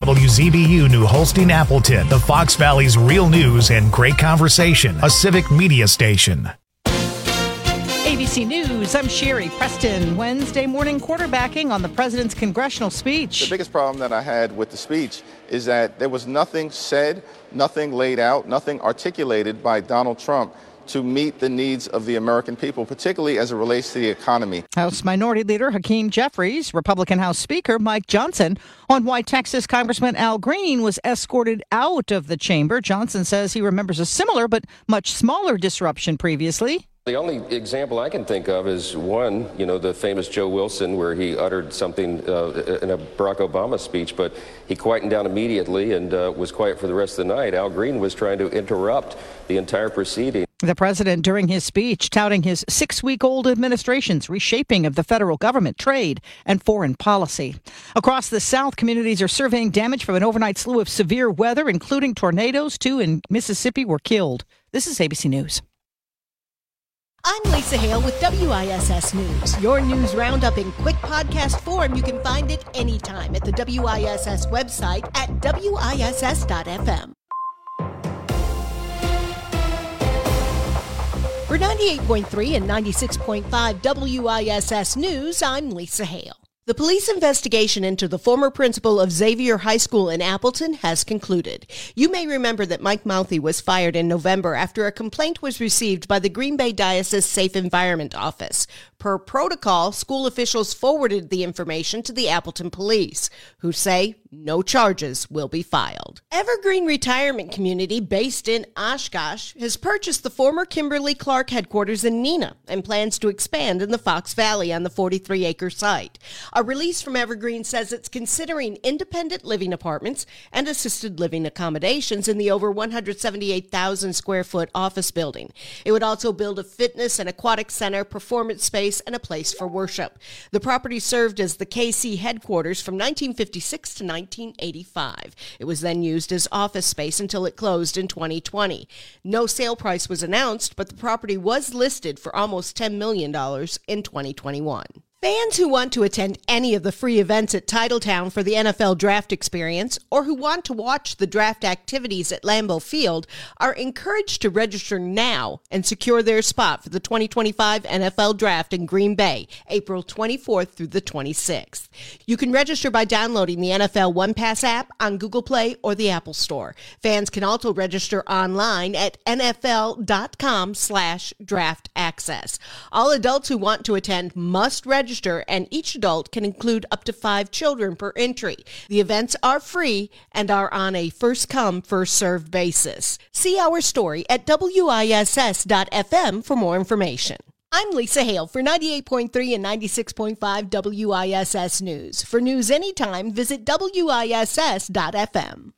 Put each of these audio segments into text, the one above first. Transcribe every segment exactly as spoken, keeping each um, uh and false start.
W Z B U New Holstein Appleton, the Fox Valley's real news and great conversation, a civic media station. A B C News, I'm Sherry Preston. Wednesday morning quarterbacking on the president's congressional speech. The biggest problem that I had with the speech is that there was nothing said, nothing laid out, nothing articulated by Donald Trump to meet the needs of the American people, particularly as it relates to the economy. House Minority Leader Hakeem Jeffries, Republican House Speaker Mike Johnson on why Texas Congressman Al Green was escorted out of the chamber. Johnson says he remembers a similar but much smaller disruption previously. The only example I can think of is one, you know, the famous Joe Wilson, where he uttered something uh, in a Barack Obama speech, but he quietened down immediately and uh, was quiet for the rest of the night. Al Green was trying to interrupt the entire proceeding. The president, during his speech, touting his six-week-old administration's reshaping of the federal government, trade, and foreign policy. Across the South, communities are surveying damage from an overnight slew of severe weather, including tornadoes. Two in Mississippi were killed. This is A B C News. I'm Lisa Hale with W I S S News. Your news roundup in quick podcast form. You can find it anytime at the W I S S website at W I S S dot F M. For ninety-eight point three and ninety-six point five W I S S News, I'm Lisa Hale. The police investigation into the former principal of Xavier High School in Appleton has concluded. You may remember that Mike Mouthey was fired in November after a complaint was received by the Green Bay Diocese Safe Environment Office. Per protocol, school officials forwarded the information to the Appleton police, who say no charges will be filed. Evergreen Retirement Community, based in Oshkosh, has purchased the former Kimberly-Clark headquarters in Neenah and plans to expand in the Fox Valley on the forty-three acre site. A release from Evergreen says it's considering independent living apartments and assisted living accommodations in the over one hundred seventy-eight thousand square foot office building. It would also build a fitness and aquatic center, performance space, and a place for worship. The property served as the K C headquarters from nineteen fifty-six to nineteen eighty-five. It was then used as office space until it closed in twenty twenty. No sale price was announced, but the property was listed for almost ten million dollars in twenty twenty-one. Fans who want to attend any of the free events at Titletown for the N F L Draft Experience, or who want to watch the draft activities at Lambeau Field, are encouraged to register now and secure their spot for the twenty twenty-five N F L Draft in Green Bay, April twenty-fourth through the twenty-sixth. You can register by downloading the N F L One Pass app on Google Play or the Apple Store. Fans can also register online at N F L dot com slash draft access. All adults who want to attend must register, and each adult can include up to five children per entry. The events are free and are on a first-come, first-served basis. See our story at W I S S dot F M for more information. I'm Lisa Hale for ninety-eight point three and ninety-six point five W I S S News. For news anytime, visit W I S S dot F M.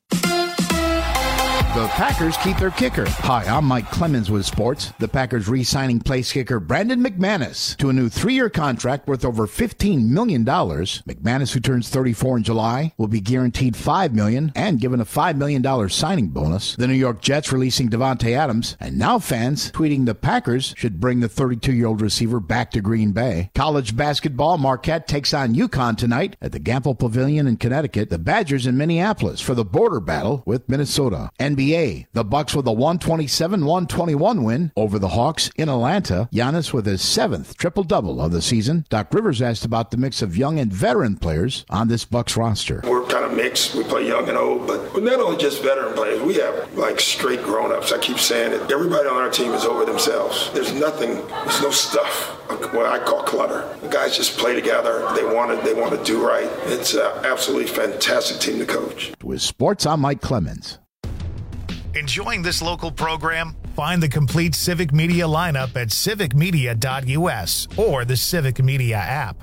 The Packers keep their kicker. Hi, I'm Mike Clemens with sports. The Packers re-signing place kicker Brandon McManus to a new three-year contract worth over fifteen million dollars. McManus, who turns thirty-four in July, will be guaranteed five million dollars and given a five million dollars signing bonus. The New York Jets releasing Devontae Adams, and now fans tweeting the Packers should bring the thirty-two-year-old receiver back to Green Bay. College basketball, Marquette takes on UConn tonight at the Gampel Pavilion in Connecticut. The Badgers in Minneapolis for the border battle with Minnesota. N B A, the Bucks with a one twenty-seven one twenty-one win over the Hawks in Atlanta. Giannis with his seventh triple-double of the season. Doc Rivers asked about the mix of young and veteran players on this Bucks roster. We're kind of mixed. We play young and old, but we're not only just veteran players. We have, like, straight grown-ups. I keep saying it. Everybody on our team is over themselves. There's nothing, there's no stuff, what I call clutter. The guys just play together. They want to, they want to do right. It's an absolutely fantastic team to coach. With sports, I'm Mike Clemens. Enjoying this local program? Find the complete Civic Media lineup at civic media dot U S or the Civic Media app.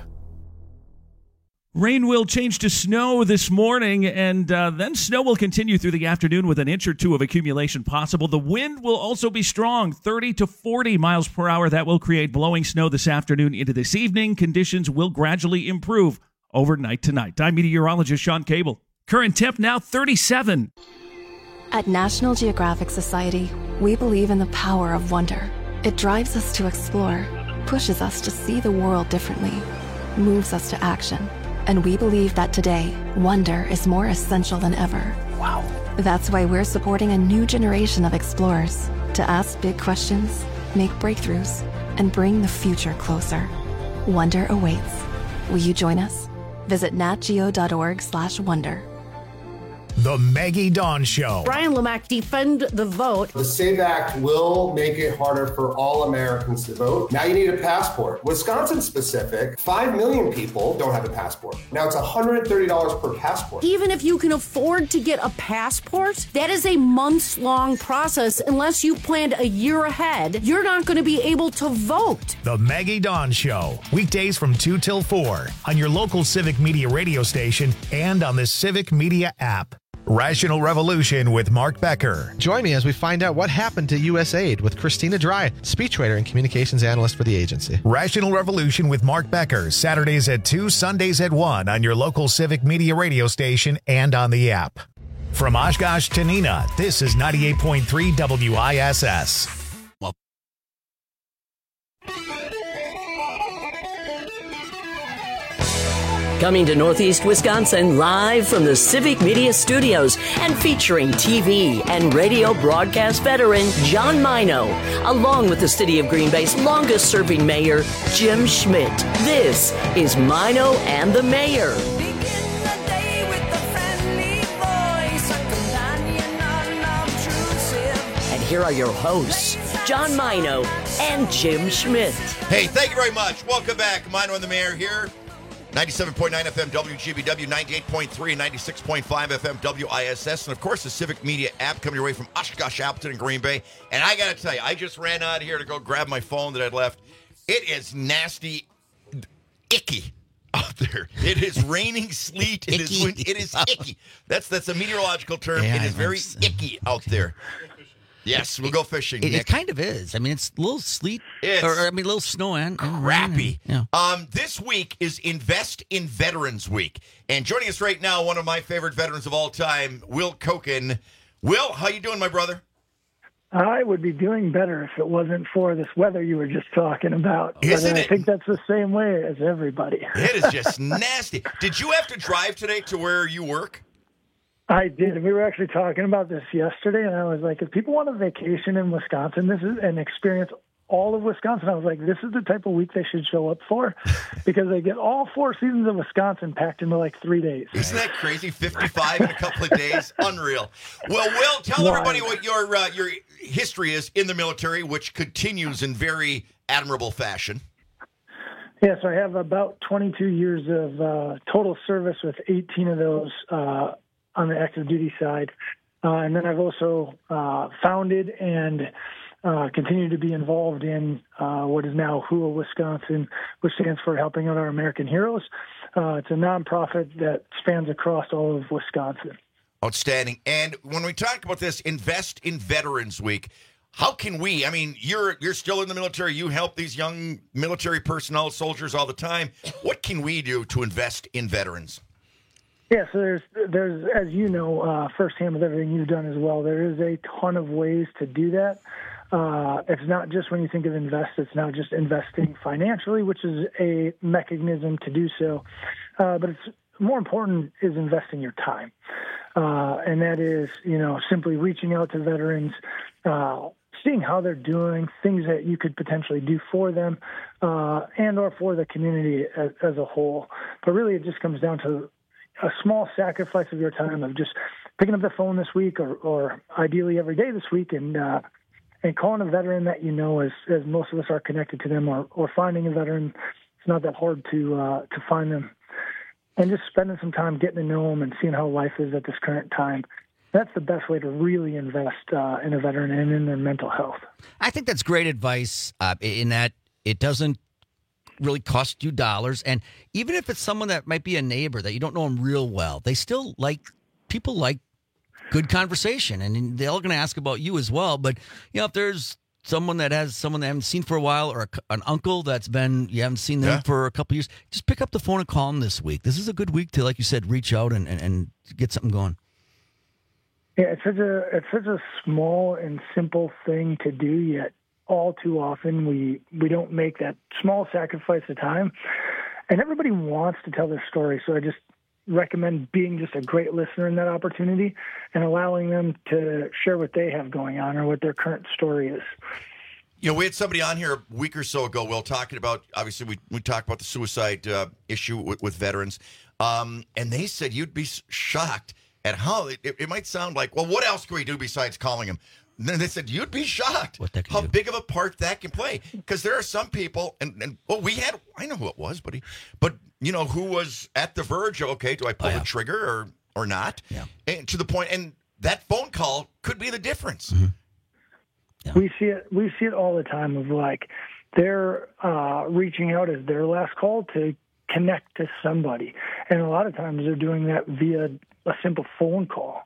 Rain will change to snow this morning, and uh, then snow will continue through the afternoon with an inch or two of accumulation possible. The wind will also be strong, thirty to forty miles per hour. That will create blowing snow this afternoon into this evening. Conditions will gradually improve overnight tonight. I'm meteorologist Sean Cable. Current temp now thirty-seven. At National Geographic Society, we believe in the power of wonder. It drives us to explore, pushes us to see the world differently, moves us to action, And we believe that today, wonder is more essential than ever. Wow. That's why we're supporting a new generation of explorers to ask big questions, make breakthroughs, and bring the future closer. Wonder awaits. Will you join us? Visit natgeo.org slash wonder. The Maggie Dawn Show. Brian Lamack, defend the vote. The SAVE Act will make it harder for all Americans to vote. Now you need a passport. Wisconsin specific, five million people don't have a passport. Now it's one hundred thirty dollars per passport. Even if you can afford to get a passport, that is a months-long process. Unless you planned a year ahead, you're not going to be able to vote. The Maggie Dawn Show. Weekdays from two till four on your local Civic Media radio station and on the Civic Media app. Rational Revolution with Mark Becker. Join me as we find out what happened to U S A I D with Christina Dry, speechwriter and communications analyst for the agency. Rational Revolution with Mark Becker, Saturdays at two, Sundays at one on your local Civic Media radio station and on the app. From Oshkosh to Neenah, this is ninety-eight point three W I S S. Coming to Northeast Wisconsin live from the Civic Media Studios and featuring T V and radio broadcast veteran John Mino, along with the City of Green Bay's longest-serving mayor, Jim Schmidt. This is Mino and the Mayor. And here are your hosts, John Mino and Jim Schmidt. Hey, thank you very much. Welcome back. Mino and the Mayor here. ninety-seven point nine F M W G B W, ninety-eight point three and ninety-six point five F M W I S S, and of course the Civic Media app coming your way from Oshkosh, Appleton, and Green Bay. And I got to tell you, I just ran out here to go grab my phone that I'd left. It is nasty, icky out there. It is raining sleet. It is wind, it is icky. That's that's a meteorological term. Yeah, it is very icky out there. Yes, we'll go fishing. It, Nick. it kind of is. I mean, it's a little sleet, It's or, or I mean, a little snow and, and crappy. rain. Yeah. Um, this week is Invest in Veterans Week, and joining us right now, one of my favorite veterans of all time, Will Koken. Will, how you doing, my brother? I would be doing better if it wasn't for this weather you were just talking about. Isn't but I it? think that's the same way as everybody. It is just nasty. Did you have to drive today to where you work? I did. We were actually talking about this yesterday, and I was like, if people want a vacation in Wisconsin, this is an experience all of Wisconsin. I was like, this is the type of week they should show up for, because they get all four seasons of Wisconsin packed into like three days. Isn't that crazy? fifty-five in a couple of days? Unreal. Well, Will, tell No, everybody what your uh, your history is in the military, which continues in very admirable fashion. Yeah, so I have about twenty-two years of uh, total service, with eighteen of those uh, on the active duty side. Uh, and then I've also uh, founded and uh, continue to be involved in uh, what is now H U A Wisconsin, which stands for Helping Out Our American Heroes. Uh, it's a nonprofit that spans across all of Wisconsin. Outstanding. And when we talk about this Invest in Veterans Week, how can we, I mean, you're you're still in the military. You help these young military personnel, soldiers all the time. What can we do to invest in veterans? Yeah, so there's, there's as you know, uh, firsthand with everything you've done as well, there is a ton of ways to do that. Uh, it's not just when you think of invest, it's not just investing financially, which is a mechanism to do so, uh, but it's more important is investing your time. Uh, and that is, you know, simply reaching out to veterans, uh, seeing how they're doing, things that you could potentially do for them, uh, and or for the community as, as a whole. But really it just comes down to a small sacrifice of your time of just picking up the phone this week, or, or ideally every day this week, and uh, and calling a veteran that you know, as, as most of us are connected to them, or, or finding a veteran. It's not that hard to uh, to find them. And just spending some time getting to know them and seeing how life is at this current time. That's the best way to really invest uh, in a veteran and in their mental health. I think that's great advice uh, in that it doesn't really cost you dollars. And even if it's someone that might be a neighbor that you don't know them real well, they still like, people like good conversation, and they're all going to ask about you as well. But, you know, if there's someone that has someone they haven't seen for a while, or a, an uncle that's been, you haven't seen them yeah. for a couple of years, just pick up the phone and call them this week. This is a good week to, like you said, reach out and, and, and get something going. Yeah, it's such a it's such a small and simple thing to do, yet all too often we, we don't make that small sacrifice of time. and everybody wants to tell their story. So I just recommend being just a great listener in that opportunity and allowing them to share what they have going on or what their current story is. You know, we had somebody on here a week or so ago, Will, talking about, obviously, we, we talked about the suicide uh, issue with, with veterans, um, and they said you'd be shocked at how, it, it might sound like, well, what else can we do besides calling him? And then they said, you'd be shocked how do. big of a part that can play. Because there are some people, and, and well, we had, I know who it was, but, he, but you know, who was at the verge of, okay, do I pull oh, yeah. the trigger or, or not? Yeah. And to the point, and that phone call could be the difference. Mm-hmm. Yeah. We see it. We see it all the time. Of like, they're uh, reaching out as their last call to connect to somebody, and a lot of times they're doing that via a simple phone call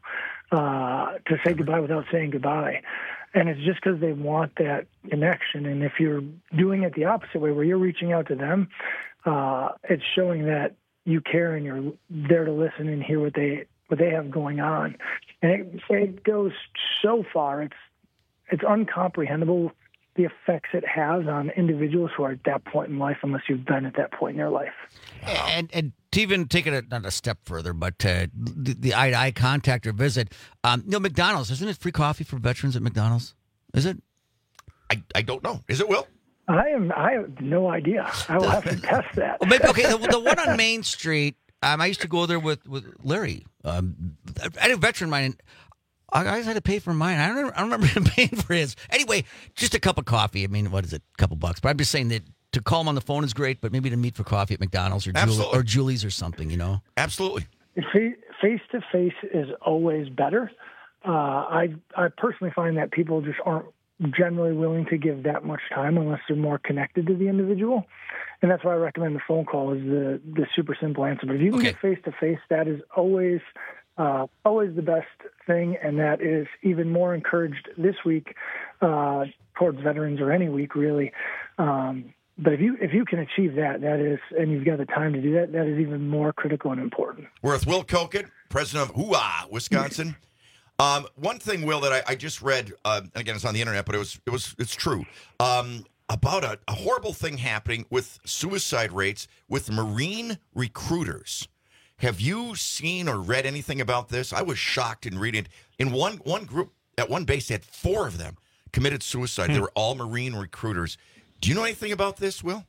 uh, to say goodbye without saying goodbye. And it's just because they want that connection. And if you're doing it the opposite way, where you're reaching out to them, uh, it's showing that you care and you're there to listen and hear what they what they have going on. And it, it goes so far. It's It's incomprehensible the effects it has on individuals who are at that point in life, unless you've been at that point in your life. And and to even take it a, not a step further, but uh, the, the eye-to-eye contact or visit. Um, you know, McDonald's, isn't it free coffee for veterans at McDonald's? Is it? I, I don't know. Is it, Will? I am. I have no idea. I will have to test that. Well, maybe, okay, the, the one on Main Street. Um, I used to go there with with Larry. Um, I had a veteran of mine. I always had to pay for mine. I don't, remember, I don't remember him paying for his. Anyway, just a cup of coffee. I mean, what is it? A couple bucks. But I'm just saying that to call him on the phone is great, but maybe to meet for coffee at McDonald's or, Julie, or Julie's or something, you know? Absolutely. Face-to-face is always better. Uh, I, I personally find that people just aren't generally willing to give that much time unless they're more connected to the individual. And that's why I recommend the phone call is the, the super simple answer. But if you can okay. get face-to-face, that is always... Uh, always the best thing, and that is even more encouraged this week uh, towards veterans, or any week really. Um, but if you if you can achieve that, that is, and you've got the time to do that, that is even more critical and important. We're with Will Koken, president of Hoo-Ah, Wisconsin. um, one thing, Will, that I, I just read, uh, and again, it's on the internet, but it was it was it's true. Um, about a, a horrible thing happening with suicide rates with Marine recruiters. Have you seen or read anything about this? I was shocked in reading it. In one one group, at one base, they had four of them committed suicide. Hmm. They were all Marine recruiters. Do you know anything about this, Will?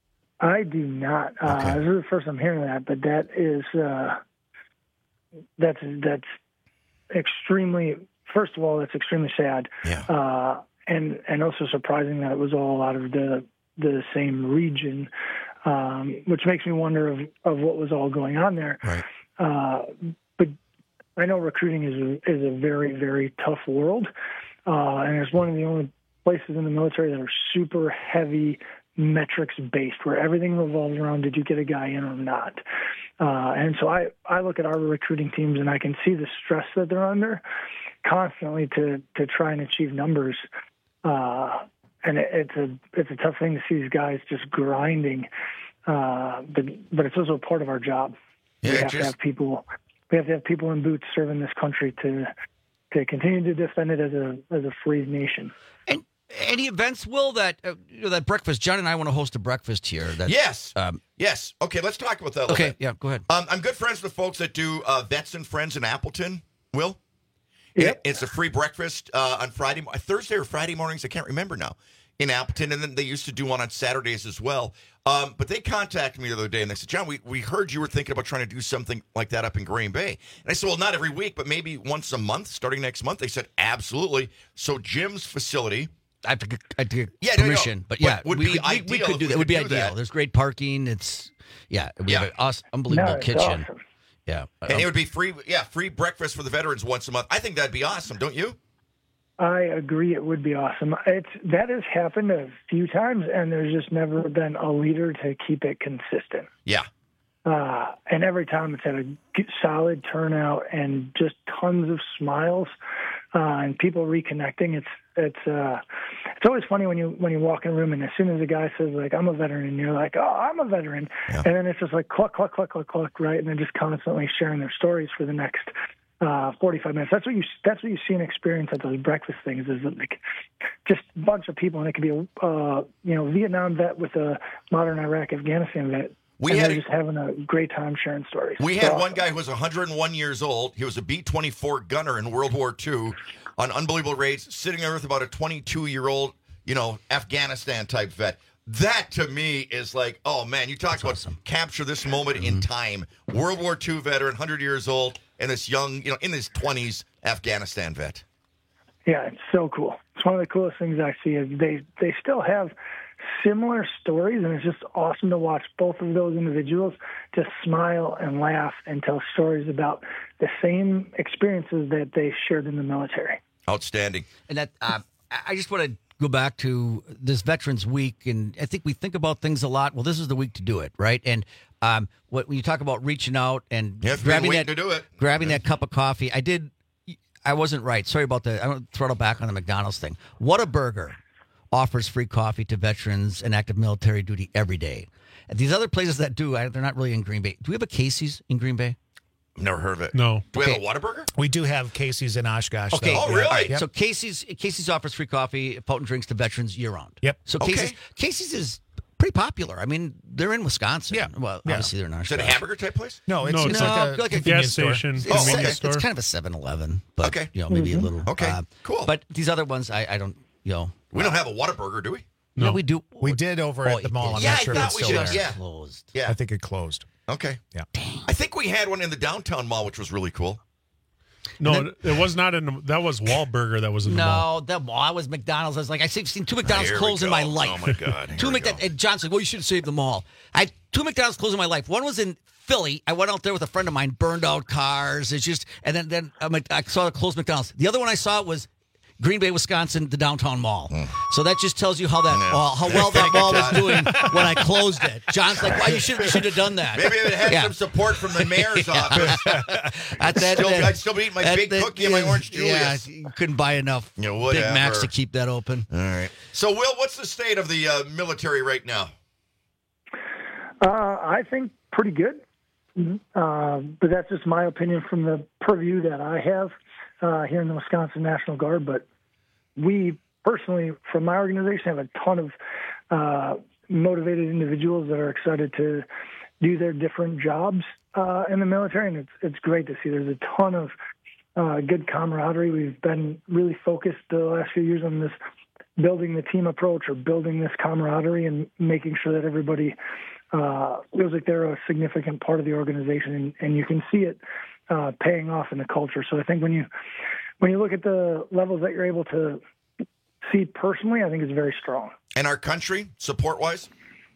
I do not. Okay. Uh, this is the first I'm hearing that, but that is uh, that's that's extremely. First of all, that's extremely sad, yeah. uh, and and also surprising that it was all out of the the same region. Um, which makes me wonder of, of what was all going on there. Right. Uh, but I know recruiting is a, is a very, very tough world, uh, and it's one of the only places in the military that are super heavy metrics based, where everything revolves around did you get a guy in or not. Uh, and so I, I look at our recruiting teams and I can see the stress that they're under constantly to to try and achieve numbers. Uh, And it's a it's a tough thing to see these guys just grinding, uh, but but it's also part of our job. Yeah, we have just... to have people. We have to have people in boots serving this country to to continue to defend it as a as a free nation. And any events, Will, that uh, you know, that breakfast? John and I want to host a breakfast here. That, yes, um, yes. Okay, let's talk about that. A little okay, bit. yeah, go ahead. Um, I'm good friends with folks that do uh, Vets and Friends in Appleton. Will. Yep. It's a free breakfast uh, on Friday, Thursday or Friday mornings. I can't remember now. In Appleton, and then they used to do one on Saturdays as well. Um, but they contacted me the other day, and they said, John, we, we heard you were thinking about trying to do something like that up in Green Bay. And I said, well, not every week, but maybe once a month, starting next month. They said, absolutely. So Jim's facility. I have to get, I have to get yeah, permission, no, but yeah, would we be could, ideal. We, we could do that. It would be ideal. That. There's great parking. It's, yeah, we yeah. have an awesome, unbelievable no, kitchen. Awesome. Yeah. And um, it would be free, yeah, free breakfast for the veterans once a month. I think that'd be awesome, don't you? I agree. It would be awesome. It's that has happened a few times, and there's just never been a leader to keep it consistent. Yeah. Uh, and every time it's had a solid turnout and just tons of smiles uh, and people reconnecting. It's it's uh, it's always funny when you when you walk in a room and as soon as a guy says like I'm a veteran and you're like oh I'm a veteran yeah. and then it's just like cluck cluck cluck cluck cluck right and they're just constantly sharing their stories for the next. Uh, forty-five minutes. That's what you. That's what you see and experience at those breakfast things. Is like just a bunch of people, and it could be a uh, you know Vietnam vet with a modern Iraq Afghanistan vet We and had they're a, just having a great time sharing stories. We So had one guy who was one hundred one years old. He was a B twenty-four gunner in World War Two on unbelievable raids, sitting there with about a twenty-two-year-old, you know, Afghanistan-type vet. That, to me, is like, oh, man, you talk That's about awesome. capture this moment Mm-hmm. in time. World War Two veteran, one hundred years old, and this young, you know, in his twenties, Afghanistan vet. Yeah, it's so cool. It's one of the coolest things I see is they, they still have similar stories, and it's just awesome to watch both of those individuals just smile and laugh and tell stories about the same experiences that they shared in the military. Outstanding. And that uh, I just want to go back to this Veterans Week, and I think we think about things a lot. Well, this is the week to do it, right? And um, what, when you talk about reaching out and You have to grabbing be that, waiting to do it. grabbing that cup of coffee, I did. I wasn't right. Sorry about that. I'm going to throttle back on the McDonald's thing. Whataburger offers free coffee to veterans and active military duty every day. And these other places that do, I, they're not really in Green Bay. Do we have a Casey's in Green Bay? Never heard of it. No. Do we Okay. have a Whataburger? We do have Casey's in Oshkosh. Okay. though. Oh, Yeah. really? All right. Yep. So Casey's Casey's offers free coffee, potent drinks to veterans year round. Yep. So Okay. Casey's Casey's is pretty popular. I mean, they're in Wisconsin. Yeah. Well, Yeah. obviously they're in Is it Oshkosh. a hamburger type place? No, it's, No, it's no, like a, like a convenience gas store. station. It's, convenience it's, store. it's kind of a seven eleven, but Okay. you know, maybe a little. Okay, uh, cool. But these other ones, I, I don't, you know. We don't have a Whataburger, do we? No, No. we do. We did over Oh, at the it mall. did. I'm Yeah, not I sure if thought it's we still should- there. yeah. Closed. Yeah. I think it closed. Okay. Yeah. I think we had one in the downtown mall, which was really cool. No, it was not in the, that was Wahlburger that was in the mall. No, that mall I was McDonald's. I was like, I've seen two McDonald's Here we close in go. my life. Oh, my God. Here two we McDonald's. go. And John said, well, you should have saved them all. I had two McDonald's close in my life. One was in Philly. I went out there with a friend of mine, burned out cars. It's just, and then, then um, I saw a closed McDonald's. The other one I saw was Green Bay, Wisconsin, the downtown mall. So that just tells you how that Yeah. uh, how well that Thank you, mall was Todd. doing when I closed it. John's like, "Why you should should have done that." Maybe it had Yeah. some support from the mayor's office. At that, Still- that- I'd still be eating my at big that- cookie and my orange Yeah, Julius. you couldn't buy enough Yeah, Big whatever. Macs to keep that open. All right. So, Will, what's the state of the uh, military right now? Uh, I think pretty good, uh, but that's just my opinion from the purview that I have uh, here in the Wisconsin National Guard. But we personally, from my organization, have a ton of uh, motivated individuals that are excited to do their different jobs uh, in the military, and it's it's great to see. There's a ton of uh, good camaraderie. We've been really focused the last few years on this building the team approach or building this camaraderie and making sure that everybody uh, feels like they're a significant part of the organization, and, and you can see it uh, paying off in the culture. So I think when you when you look at the levels that you're able to see personally, I think it's very strong. And our country, support-wise?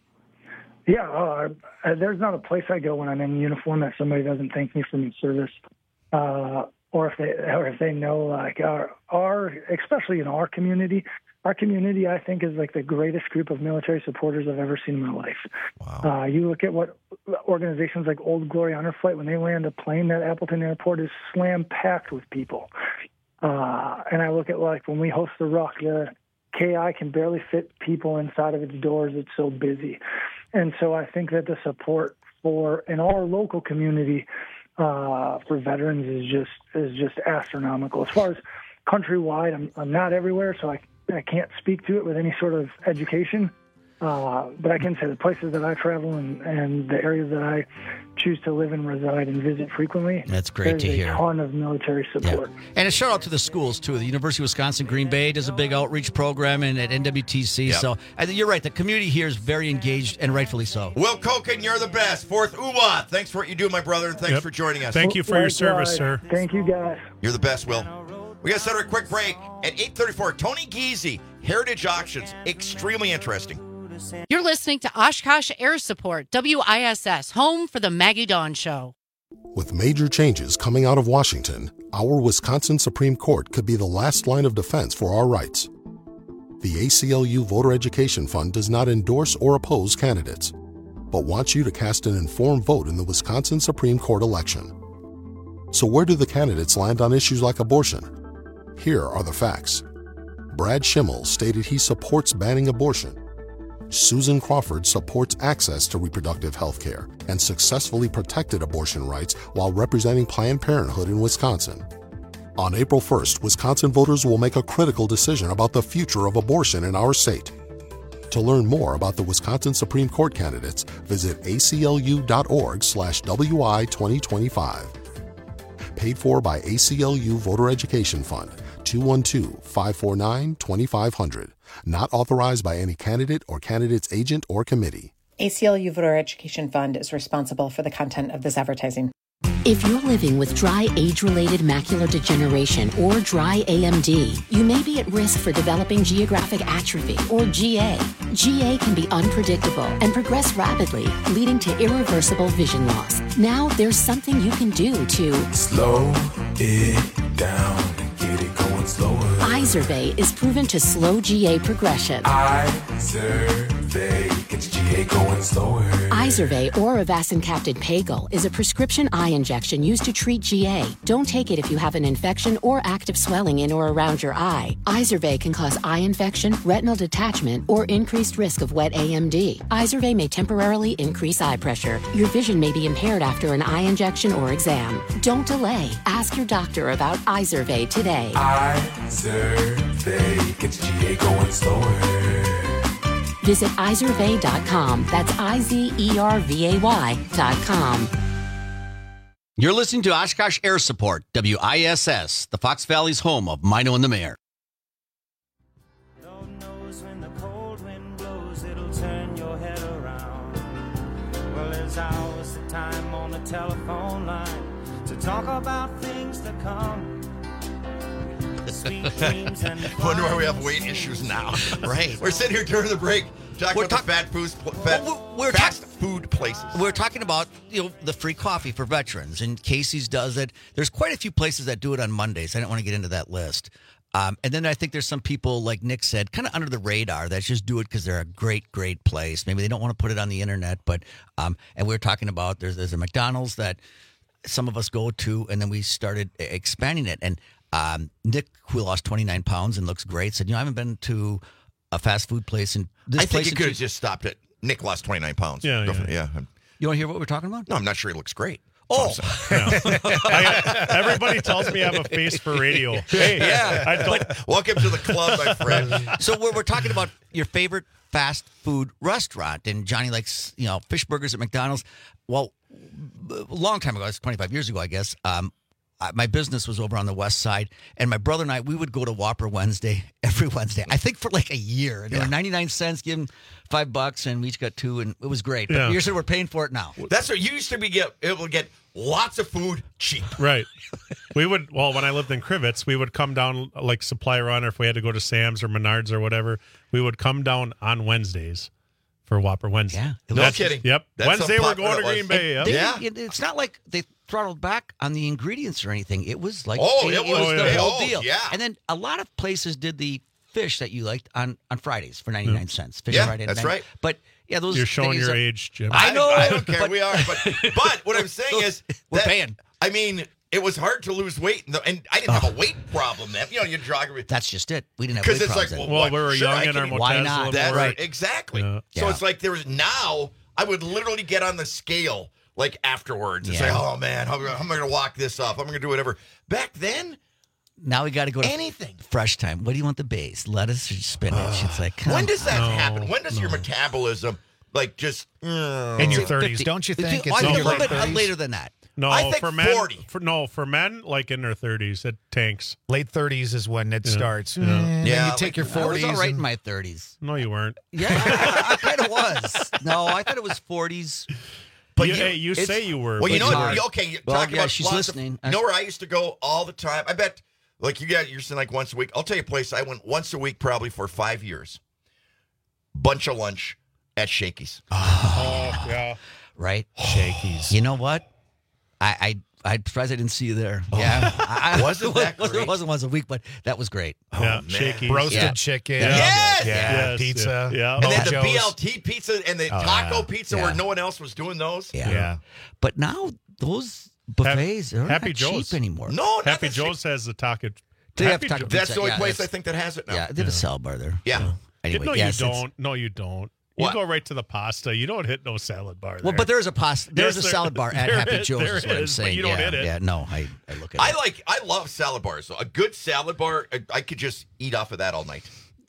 Yeah, uh, there's not a place I go when I'm in uniform that somebody doesn't thank me for my service, uh, or if they or if they know like our our especially in our community. Our community, I think, is like the greatest group of military supporters I've ever seen in my life. Wow. Uh, you look at what organizations like Old Glory Honor Flight, when they land a plane at Appleton Airport, is slam packed with people. Uh, and I look at like when we host the Ruck, the K I can barely fit people inside of its doors. It's so busy. And so I think that the support for in our local community uh, for veterans is just is just astronomical. As far as countrywide, I'm, I'm not everywhere, so I I can't speak to it with any sort of education. Uh, but I can say the places that I travel and, and the areas that I choose to live and reside and visit frequently. That's great there's to a hear. ton of military support. And a shout out to the schools too. The University of Wisconsin Green Bay does a big outreach program, and at N W T C. Yep. So I think you're right. The community here is very engaged, and rightfully so. Will Koken, you're the best. Fourth U W A. Thanks for what you do, my brother, and thanks Yep. for joining us. Thank you for your service, sir. Thank you, guys. You're the best, Will. We got to set a quick break. At eight thirty-four, Tony Giese, Heritage Auctions. Extremely interesting. You're listening to Oshkosh Air Support, W I S S, home for the Maggie Dawn Show. With major changes coming out of Washington, our Wisconsin Supreme Court could be the last line of defense for our rights. The A C L U Voter Education Fund does not endorse or oppose candidates, but wants you to cast an informed vote in the Wisconsin Supreme Court election. So where do the candidates land on issues like abortion? Here are the facts. Brad Schimmel stated he supports banning abortion. Susan Crawford supports access to reproductive health care and successfully protected abortion rights while representing Planned Parenthood in Wisconsin. On April first, Wisconsin voters will make a critical decision about the future of abortion in our state. To learn more about the Wisconsin Supreme Court candidates, visit aclu.org slash WI 2025. Paid for by A C L U Voter Education Fund, two one two, five four nine, two five zero zero. Not authorized by any candidate or candidate's agent or committee. A C L U Voter Education Fund is responsible for the content of this advertising. If you're living with dry age-related macular degeneration or dry A M D, you may be at risk for developing geographic atrophy or G A. G A can be unpredictable and progress rapidly, leading to irreversible vision loss. Now there's something you can do to slow it down and get it going slower. Izervay is proven to slow G A progression. Izervay gets G A going slower. Izervay or avacincaptad pagel is a prescription eye injection used to treat G A. Don't take it if you have an infection or active swelling in or around your eye. Izervay can cause eye infection, retinal detachment, or increased risk of wet A M D. Izervay may temporarily increase eye pressure. Your vision may be impaired after an eye injection or exam. Don't delay. Ask your doctor about Izervay today. Izervay gets G A going slower. Visit izervay dot com. That's I Z E R V A Y dot com. You're listening to Oshkosh Air Support, W I S S, the Fox Valley's home of Mino and the Mayor. Lord knows when the cold wind blows, it'll turn your head around. Well, there's hours of time on the telephone line to talk about things to come. Sweet dreams and I wonder why we have weight issues now. Right. We're sitting here during the break talking We're about talk- the fat foods, fat, Well, we're fast talk- food places. We're talking about, you know, the free coffee for veterans, and Casey's does it. There's quite a few places that do it on Mondays. I don't want to get into that list. Um, and then I think there's some people, like Nick said, kind of under the radar that just do it because they're a great, great place. Maybe they don't want to put it on the internet, but um, and we were talking about there's there's a McDonald's that some of us go to, and then we started expanding it. And um, Nick, who lost twenty-nine pounds and looks great, said, you know, I haven't been to a fast food place in this I place. think you could have just stopped it. Nick lost twenty-nine pounds. Yeah, yeah. yeah. You want to hear what we're talking about? No, I'm not sure he looks great. Oh, I, everybody tells me I have a face for radio. Hey, yeah. I don't. Welcome to the club, my friend. So we're, we're talking about your favorite fast food restaurant, and Johnny likes, you know, fish burgers at McDonald's. Well, a long time ago, it's twenty-five years ago, I guess. Um, I, my business was over on the west side, and my brother and I, we would go to Whopper Wednesday every Wednesday. I think for like a year. They Yeah. were ninety-nine cents, give them five bucks, and we each got two, and it was great. But Yeah. you said we're paying for it now. That's what you used to be get, able to get lots of food cheap. Right. We would, well, when I lived in Crivets, we would come down like Supply Run, or if we had to go to Sam's or Menards or whatever, we would come down on Wednesdays for Whopper Wednesday. Yeah. No That's- kidding. Yep. That's Wednesday, how we're popular going to it Green was. Bay. Yep. They Yeah. didn't- it- it's not like they throttled back on the ingredients or anything. It was like Oh, it, it was the the- whole oh, deal. yeah. And then a lot of places did the fish that you liked on, on Fridays for ninety-nine cents. Fish Yeah, Friday that's night. right. But yeah, those You're showing days your are- age, Jim. I know. I, don't care. but- we are. But, but what I'm saying is, We're that- paying. I mean, it was hard to lose weight, and, the, and I didn't have a weight problem then. You know, you jog That's just it. We didn't have because weight it's like, problems well, then. Well, what? we were Sure, young I in our can eat- Why motels. not? a little That's more. right. Exactly. Yeah. So Yeah. it's like there was now. I would literally get on the scale like afterwards and say, Yeah. "Oh man, how, how am I going to walk this up? I'm going to do whatever." Back then, Now we got to go to anything. Fresh Time. What do you want the base? Lettuce or spinach? It's like, come When does that No, happen? When does your no. metabolism like just uh, In your It's thirties, fifty. don't you It's- think? I It's in think your a little late bit uh, thirties? later than that. No, I think for men, forty. For, no, for men, like in their thirties, it tanks. Late thirties is when it Yeah. starts. Yeah. Mm, then Yeah, you take your I was forties. all right in and- my thirties. No, you weren't. Yeah, I, I kind of was. No, I thought it was forties. But you, you- hey, you it's- say you were. Well, you but know, It's what? hard. okay, you Well, talk yeah, about she's lots listening. Of, you know where I used to go all the time? I bet, like you got, you're saying like once a week. I'll tell you a place I went once a week probably for five years. Bunch of lunch at Shakey's. Oh, yeah. Right? Shakey's. You know what? I I I'm surprised I didn't see you there. Yeah, I, Wasn't that it wasn't, great? it wasn't once a week, but that was great. yeah. man. Shaky. Roasted Yeah. chicken. Yeah. Yes! Yeah. Yes, Pizza. yeah. And Oh, they had the Joe's. B L T pizza and the Oh, taco yeah. pizza Yeah. where no one else was doing those. Yeah. Yeah. But now those buffets are Happy not Joe's. cheap anymore. No, not Happy the Joe's has the taco. They have Happy taco Jo- pizza. That's the only Yeah, place I that's- think that has it now. Yeah, they have a salad bar there. Yeah. Anyway, no, yes, you it's- don't. No, you don't. You What? go right to the pasta. You don't hit no salad bar there. Well, but there's a pasta. There's Yes, a there- salad bar at there Happy is- Joe's. there Is what I'm is, but saying. you don't yeah, hit it. yeah. No, I, I look at I it. like, I love salad bars. So a good salad bar, I, I could just eat off of that all night.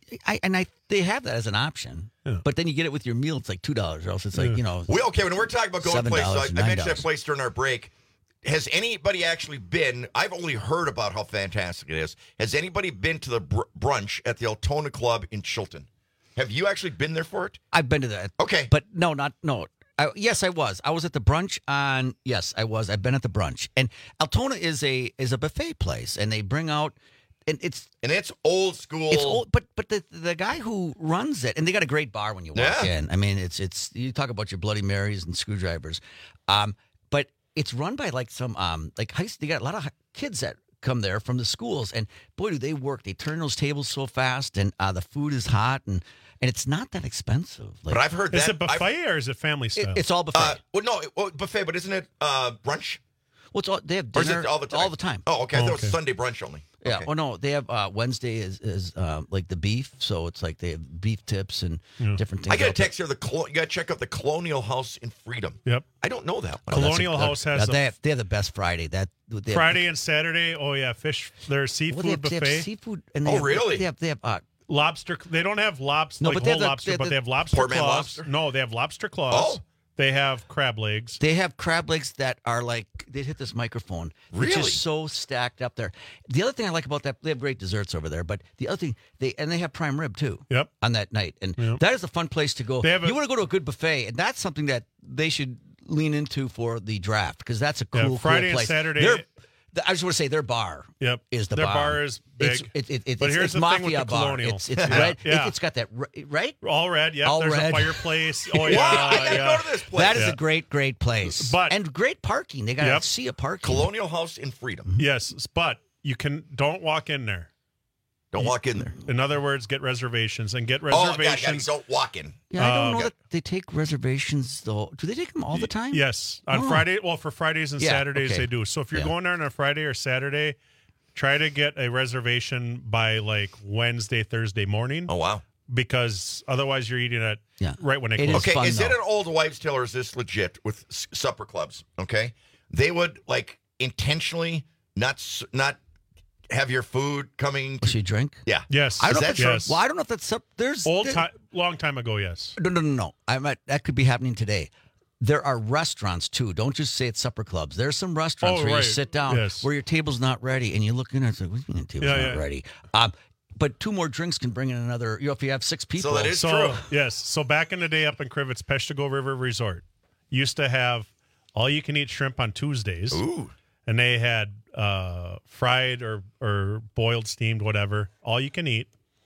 I and I they have that as an option, Yeah. but then you get it with your meal. It's like two dollars, or else it's like Yeah. you know. We okay when we're talking about going seven places. I, dollars, I mentioned nine that dollars. place during our break. Has anybody actually been? I've only heard about how fantastic it is. Has anybody been to the br- brunch at the Altona Club in Chilton? Have you actually been there for it? I've been to that. Okay, but no, not no. I, yes, I was. I was at the brunch on. Yes, I was. I've been at the brunch, and Altona is a is a buffet place, and they bring out. And it's and it's old school. It's old, but but the the guy who runs it, and they got a great bar when you walk Yeah. in. I mean, it's it's you talk about your Bloody Marys and screwdrivers, um, but it's run by like some um like high. They got a lot of kids that come there from the schools, and boy, do they work! They turn those tables so fast, and uh, the food is hot, and and it's not that expensive. Like, But I've heard Is that. it buffet or is it family style? It- it's all buffet. Uh, well, no, it- well, buffet, but isn't it uh, brunch? Well, it's all, they have Or is dinner it all the time? all the time. Oh, okay. I thought it Okay. was Sunday brunch only. Yeah. Okay. Oh no, they have uh, Wednesday is is uh, like the beef, so it's like they have beef tips and different things. I got a out there. text here. The Colo- you got to check out the Colonial House in Freedom. Yep. I don't know that one. Oh, that's Colonial a- House has uh, a- they have, they have the best Friday. That they have- Friday and Saturday. Oh yeah, fish. Their well, seafood they have, they buffet. have seafood. And they Oh, have, really? They have they have uh, Lobster. They don't have lobster. No, like but they whole have the- lobster, they have but the- they have lobster Portman claws. lobster? No, they have lobster claws. Oh. They have crab legs. They have crab legs that are like they hit this microphone. They're Really? just so stacked up there. The other thing I like about that, they have great desserts over there. But the other thing, they and they have prime rib too. Yep. On that night, and Yep. that is a fun place to go. They have a- you want to go to a good buffet, and that's something that they should lean into for the draft because that's a Yeah, cool, Friday cool and place. Saturday- Their- the- I just want to say their bar. Yep. Is the Their bomb. bar is big. It's, it, it, it, But it's, here's it's the thing with mafia the bar. Colonial. It's, it's Yeah, red. yeah. It, it's got that ri- right. All red. Yep. All There's red. a fireplace. Oh yeah. Wow, I gotta yeah. go to this place. That is Yeah. a great, great place. But- and great parking. They got Yep. to see a parking. Colonial House in Freedom. Yes, but you can don't walk in there. Don't walk in there. In other words, get reservations and get Oh, God, reservations. God, don't walk in. Yeah, I don't Uh, know that they take reservations though. Do they take them all the time? Yes, on Oh. Friday. Well, for Fridays and Yeah, Saturdays okay. they do. So if you're Yeah. going there on a Friday or Saturday, try to get a reservation by like Wednesday, Thursday morning. Oh, wow. Because otherwise you're eating it Yeah. right when they It close. is Okay, fun, is it though. an old wives' tale or is this legit with s- supper clubs? Okay, they would like intentionally not s- not have your food coming. Does she drink? Yeah. Yes. I don't Is know that if it's, yes. well, I don't know if that's up. There's Old there- time, long time ago. Yes. No, no, no, no. I might, that could be happening today. There are restaurants too. Don't just say it's supper clubs. There's some restaurants Oh, where right. you sit down Yes. where your table's not ready, and you look in and it's like, what do you mean the table's Yeah, not yeah. ready? Um, but two more drinks can bring in another. You know, if you have six people, So that is So true. yes. So back in the day, up in Crivets, Peshtigo River Resort used to have all you can eat shrimp on Tuesdays. Ooh. And they had uh, fried or, or boiled, steamed, whatever, all you can eat.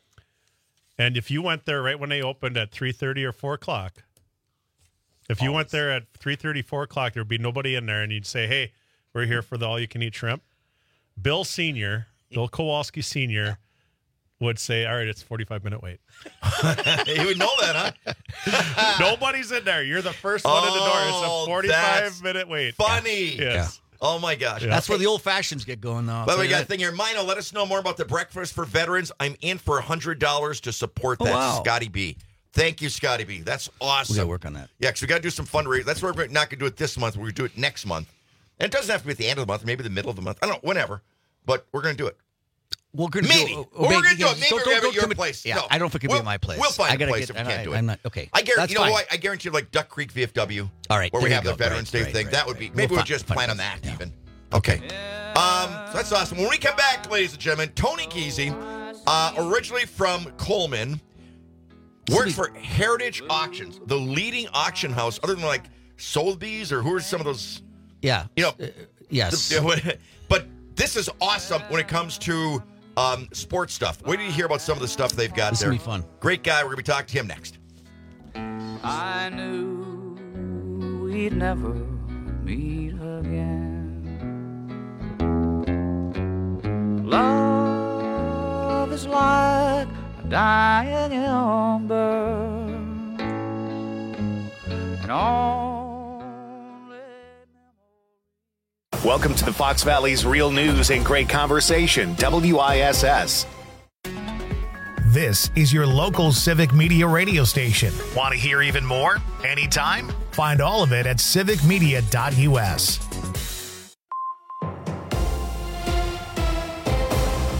And if you went there right when they opened at three thirty or four o'clock, if you went there at three thirty, four o'clock, there would be nobody in there, and you'd say, hey, we're here for the all-you-can-eat shrimp. Bill Senior, Bill Kowalski Senior, would say, all right, it's a forty-five minute wait. You would know that, huh? Nobody's in there. You're the first one in the door. It's Oh, a forty-five that's minute wait. Funny. Yes. Oh my gosh. that's where the old fashions get going now. By the way, we got a thing here. Mino, let us know more about the Breakfast for Veterans. I'm in for one hundred dollars to support Oh, that, wow. Scotty B. Thank you, Scotty B. That's awesome. We got to work on that. Yeah, because we got to do some fundraising. That's why we're not going to do it this month. We're going to do it next month. And it doesn't have to be at the end of the month, maybe the middle of the month. I don't know, whenever. But we're going to do it. We're gonna Maybe. do, Or we're going to do it. Maybe don't- we're don't- going to don't your commit- place. Yeah, No. I don't think it'll we'll, be my place. We'll find I a gotta place get- if we and can't I- do it. I'm not- okay. I guarantee, That's you know fine. what? I guarantee you, like Duck Creek V F W, All right, where there we you have the go. Veterans Right, Day right, thing. right, that would right. be, maybe We'll we'll find- just find plan a on place. that Yeah. even. Okay. Um, so that's awesome. When we come back, ladies and gentlemen, Tony Giese, uh, originally from Coleman, works for Heritage Auctions, the leading auction house, other than like Sotheby's or who are some of those, Yeah. you know, Uh, yes. the- but this is awesome when it comes to um, sports stuff. Wait till you hear about some of the stuff they've got This there. will be fun. Great guy. We're going to be talking to him next. I knew we'd never meet again. Love is like a dying ember, and all. Welcome to the Fox Valley's Real News and Great Conversation, W I S S. This is your local civic media radio station. Want to hear even more? Anytime? Find all of it at civic media dot U S.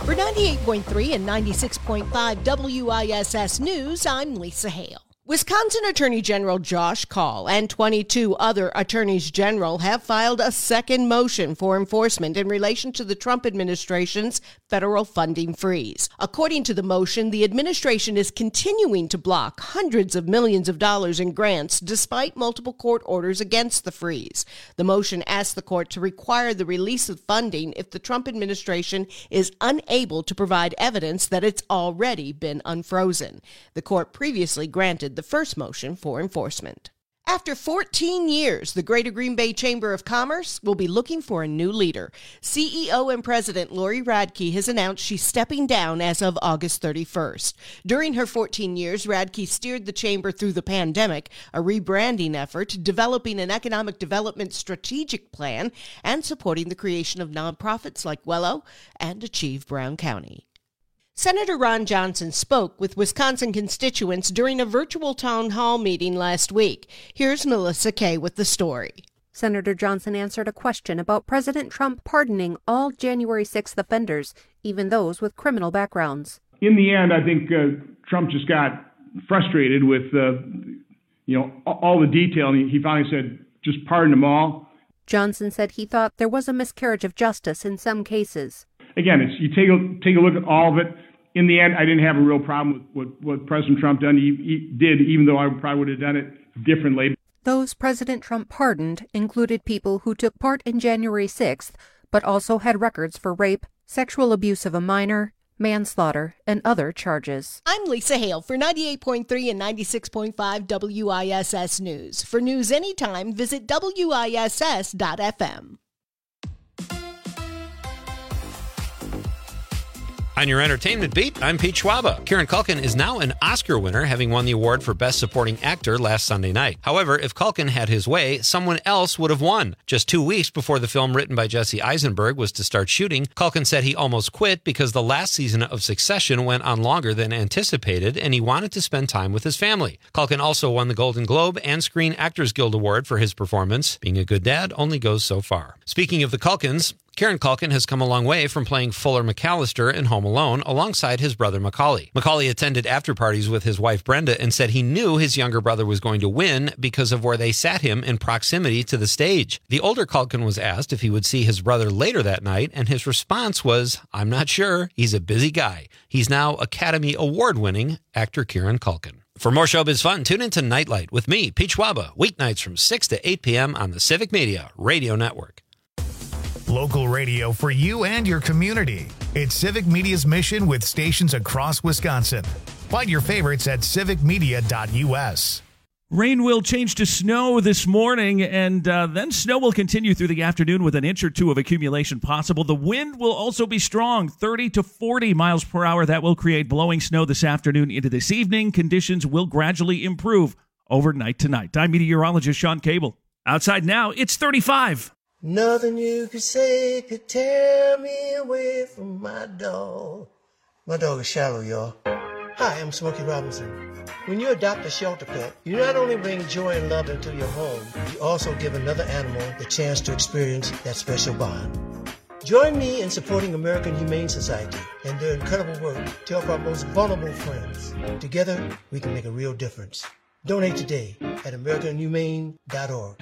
For ninety-eight point three and ninety-six point five W I S S News, I'm Lisa Hale. Wisconsin Attorney General Josh Kaul and twenty-two other attorneys general have filed a second motion for enforcement in relation to the Trump administration's federal funding freeze. According to the motion, the administration is continuing to block hundreds of millions of dollars in grants despite multiple court orders against the freeze. The motion asks the court to require the release of funding if the Trump administration is unable to provide evidence that it's already been unfrozen. The court previously granted the first motion for enforcement. After fourteen years, the Greater Green Bay Chamber of Commerce will be looking for a new leader. C E O and President Lori Radke has announced she's stepping down as of August thirty-first. During her fourteen years, Radke steered the chamber through the pandemic, a rebranding effort, developing an economic development strategic plan, and supporting the creation of nonprofits like Wello and Achieve Brown County. Senator Ron Johnson spoke with Wisconsin constituents during a virtual town hall meeting last week. Here's Melissa Kay with the story. Senator Johnson answered a question about President Trump pardoning all January sixth offenders, even those with criminal backgrounds. In the end, I think uh, Trump just got frustrated with uh, you know, all the detail, and he finally said, just pardon them all. Johnson said he thought there was a miscarriage of justice in some cases. Again, it's, you take a, take a look at all of it. In the end, I didn't have a real problem with what, what President Trump done. He, he did, even though I probably would have done it differently. Those President Trump pardoned included people who took part in January sixth, but also had records for rape, sexual abuse of a minor, manslaughter, and other charges. I'm Lisa Hale for ninety-eight point three and ninety-six point five W I S S News. For news anytime, visit W I S S dot F M. On your entertainment beat, I'm Pete Schwaba. Kieran Culkin is now an Oscar winner, having won the award for Best Supporting Actor last Sunday night. However, if Culkin had his way, someone else would have won. Just two weeks before the film written by Jesse Eisenberg was to start shooting, Culkin said he almost quit because the last season of Succession went on longer than anticipated, and he wanted to spend time with his family. Culkin also won the Golden Globe and Screen Actors Guild Award for his performance. Being a good dad only goes so far. Speaking of the Culkins, Kieran Culkin has come a long way from playing Fuller McAllister in Home Alone alongside his brother Macaulay. Macaulay attended after-parties with his wife Brenda and said he knew his younger brother was going to win because of where they sat him in proximity to the stage. The older Culkin was asked if he would see his brother later that night, and his response was, "I'm not sure. He's a busy guy." He's now Academy Award-winning actor Kieran Culkin. For more showbiz fun, tune into Nightlight with me, Pete Schwaba, weeknights from six to eight p.m. on the Civic Media Radio Network. Local radio for you and your community. It's Civic Media's mission with stations across Wisconsin. Find your favorites at civic media dot U S. Rain will change to snow this morning, and uh, then snow will continue through the afternoon with an inch or two of accumulation possible. The wind will also be strong, thirty to forty miles per hour. That will create blowing snow this afternoon into this evening. Conditions will gradually improve overnight tonight. I'm meteorologist Sean Cable. Outside now, it's thirty-five. Nothing you could say could tear me away from my dog. My dog is Shallow, y'all. Hi, I'm Smokey Robinson. When you adopt a shelter pet, you not only bring joy and love into your home, you also give another animal the chance to experience that special bond. Join me in supporting American Humane Society and their incredible work to help our most vulnerable friends. Together, we can make a real difference. Donate today at american humane dot org.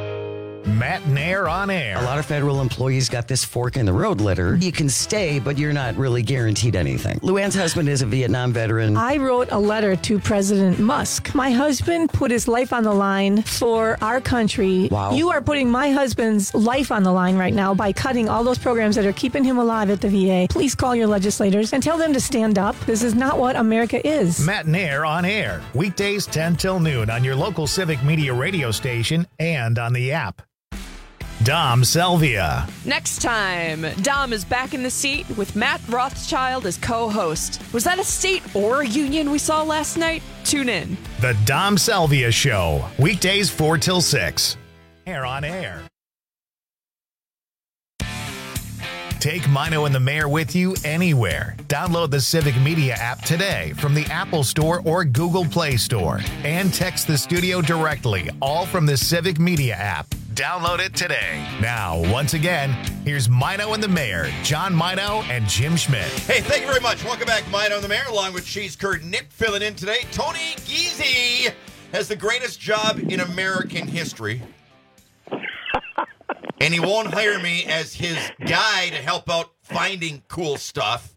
Matt Nair on air. A lot of federal employees got this fork in the road letter. You can stay, but you're not really guaranteed anything. Luann's husband is a Vietnam veteran. I wrote a letter to President Musk. My husband put his life on the line for our country. Wow. You are putting my husband's life on the line right now by cutting all those programs that are keeping him alive at the V A. Please call your legislators and tell them to stand up. This is not what America is. Matt Nair on air. Weekdays ten till noon on your local Civic Media radio station and on the app. Dom Selvia. Next time, Dom is back in the seat with Matt Rothschild as co-host. Was that a state or a union we saw last night? Tune in. The Dom Selvia Show. Weekdays four till six. Air on air. Take Mino and the Mayor with you anywhere. Download the Civic Media app today from the Apple Store or Google Play Store. And text the studio directly, all from the Civic Media app. Download it today. Now, once again, here's Mino and the Mayor, John Mino and Jim Schmidt. Hey, thank you very much. Welcome back, Mino and the Mayor, along with Cheese Curd Nick filling in today. Tony Giese has the greatest job in American history. And he won't hire me as his guy to help out finding cool stuff.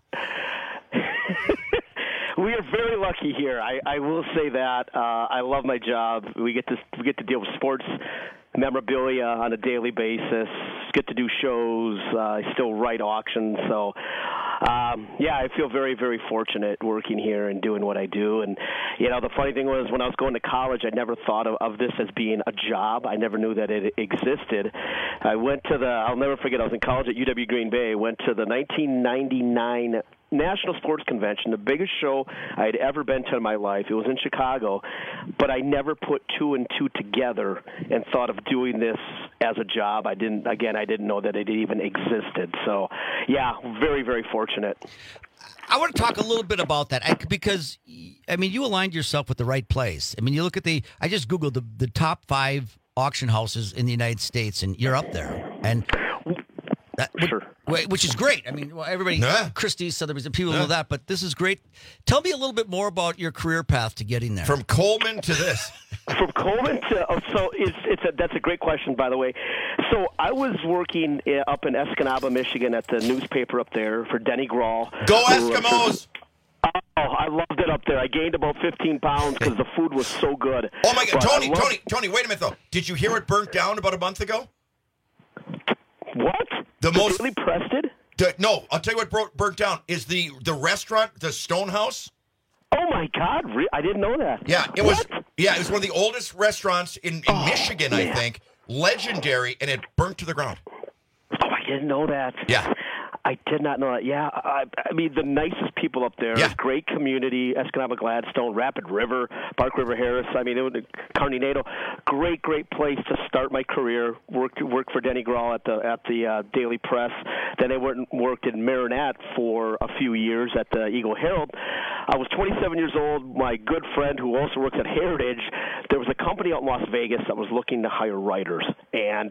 We are very lucky here. I, I will say that. Uh, I love my job. We get to we get to deal with sports memorabilia on a daily basis. Get to do shows. Uh, I still write auctions. So, um, yeah, I feel very, very fortunate working here and doing what I do. And, you know, the funny thing was when I was going to college, I never thought of, of this as being a job. I never knew that it existed. I went to the, I'll never forget, I was in college at U W Green Bay, went to the nineteen ninety-nine National Sports Convention, the biggest show I had ever been to in my life. It was in Chicago, but I never put two and two together and thought of doing this as a job. I didn't, again, I didn't know that it even existed. So, yeah, very, very fortunate. I want to talk a little bit about that I, because, I mean, you aligned yourself with the right place. I mean, you look at the, I just Googled the, the top five auction houses in the United States, and you're up there. And that, sure. Which is great. I mean, everybody, yeah. Christie's, Sotheby's, and people yeah. know that, but this is great. Tell me a little bit more about your career path to getting there. From Coleman to this. From Coleman to, oh, so it's, it's a, that's a great question, by the way. So I was working up in Escanaba, Michigan at the newspaper up there for Denny Grawl. Go Eskimos! Oh, I loved it up there. I gained about fifteen pounds because the food was so good. Oh, my God. But Tony, loved... Tony, Tony, wait a minute, though. Did you hear it burnt down about a month ago? What? The Did most really pressed it? The, no, I'll tell you what broke, burnt down is the the restaurant, the Stonehouse. Oh my God! Re- I didn't know that. Yeah, it what? was. Yeah, it was one of the oldest restaurants in, in oh, Michigan, man. I think. Legendary, and it burnt to the ground. Oh, I didn't know that. Yeah. I did not know that. Yeah, I, I mean, the nicest people up there. Yeah. Great community, Escanaba, Gladstone, Rapid River, Park River Harris. I mean, it was Carnegie. Great, great place to start my career. Worked worked for Denny Grawl at the at the uh, Daily Press. Then I worked, worked in Marinette for a few years at the Eagle Herald. I was twenty-seven years old. My good friend, who also works at Heritage, there was a company out in Las Vegas that was looking to hire writers, and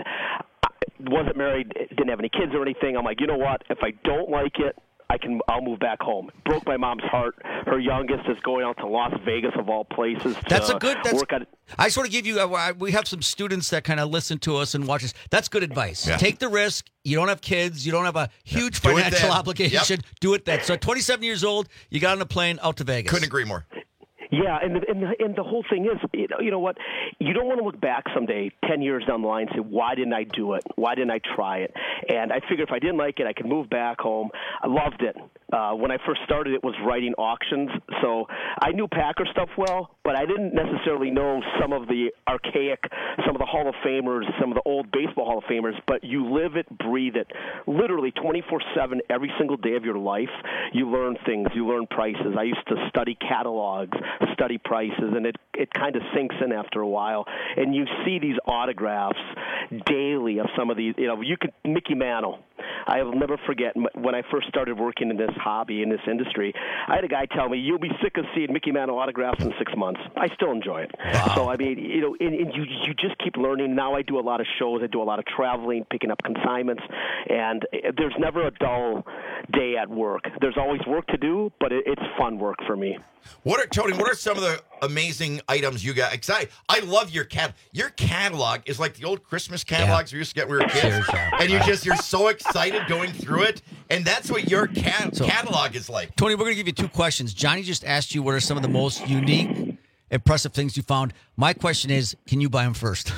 wasn't married, didn't have any kids or anything. I'm like, you know what? If I don't like it, I can. I'll move back home. Broke my mom's heart. Her youngest is going out to Las Vegas of all places. To that's a good. That's, work on, I sort of give you. Uh, we have some students that kind of listen to us and watch us. That's good advice. Yeah. Take the risk. You don't have kids. You don't have a huge yeah. financial obligation. Yep. Do it then. So at twenty-seven years old, you got on a plane out to Vegas. Couldn't agree more. Yeah, and the, and, the, and the whole thing is, you know, you know what? You don't want to look back someday, ten years down the line, and say, why didn't I do it? Why didn't I try it? And I figured if I didn't like it, I could move back home. I loved it. Uh, when I first started, it was writing auctions. So I knew Packer stuff well, but I didn't necessarily know some of the archaic, some of the Hall of Famers, some of the old baseball Hall of Famers. But you live it, breathe it, literally twenty-four seven every single day of your life. You learn things. You learn prices. I used to study catalogs, study prices, and it, it kind of sinks in after a while. And you see these autographs daily of some of these. You know, you could Mickey Mantle. I will never forget when I first started working in this hobby, in this industry, I had a guy tell me, you'll be sick of seeing Mickey Mantle autographs in six months. I still enjoy it. Wow. So, I mean, you know, and, and you, you just keep learning. Now I do a lot of shows. I do a lot of traveling, picking up consignments, and there's never a dull day at work. There's always work to do, but it, it's fun work for me. What are Tony? What are some of the amazing items you got? Excited! I love your cat. Your catalog is like the old Christmas catalogs yeah. we used to get when we were kids, and you just you're so excited going through it, and that's what your cat, so, catalog is like. Tony, we're going to give you two questions. Johnny just asked you what are some of the most unique, impressive things you found. My question is, can you buy them first?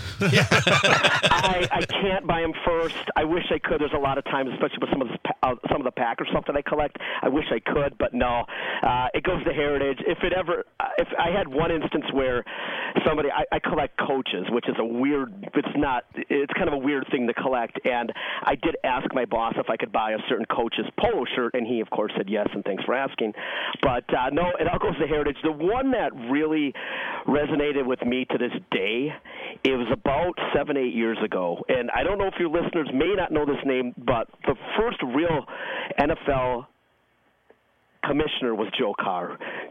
I, I can't buy them first. I wish I could. There's a lot of times, especially with some of the uh, some of the Packer stuff that I collect. I wish I could, but no. Uh, it goes to Heritage. If it ever, uh, if I had one instance where somebody, I, I collect coaches, which is a weird. It's not. It's kind of a weird thing to collect. And I did ask my boss if I could buy a certain coach's polo shirt, and he, of course, said yes, and thanks for asking. But uh, no, it all goes to Heritage. The one that really resonated with me to this day, it was about seven, eight years ago. And I don't know if your listeners may not know this name, but the first real N F L commissioner was Joe Carr.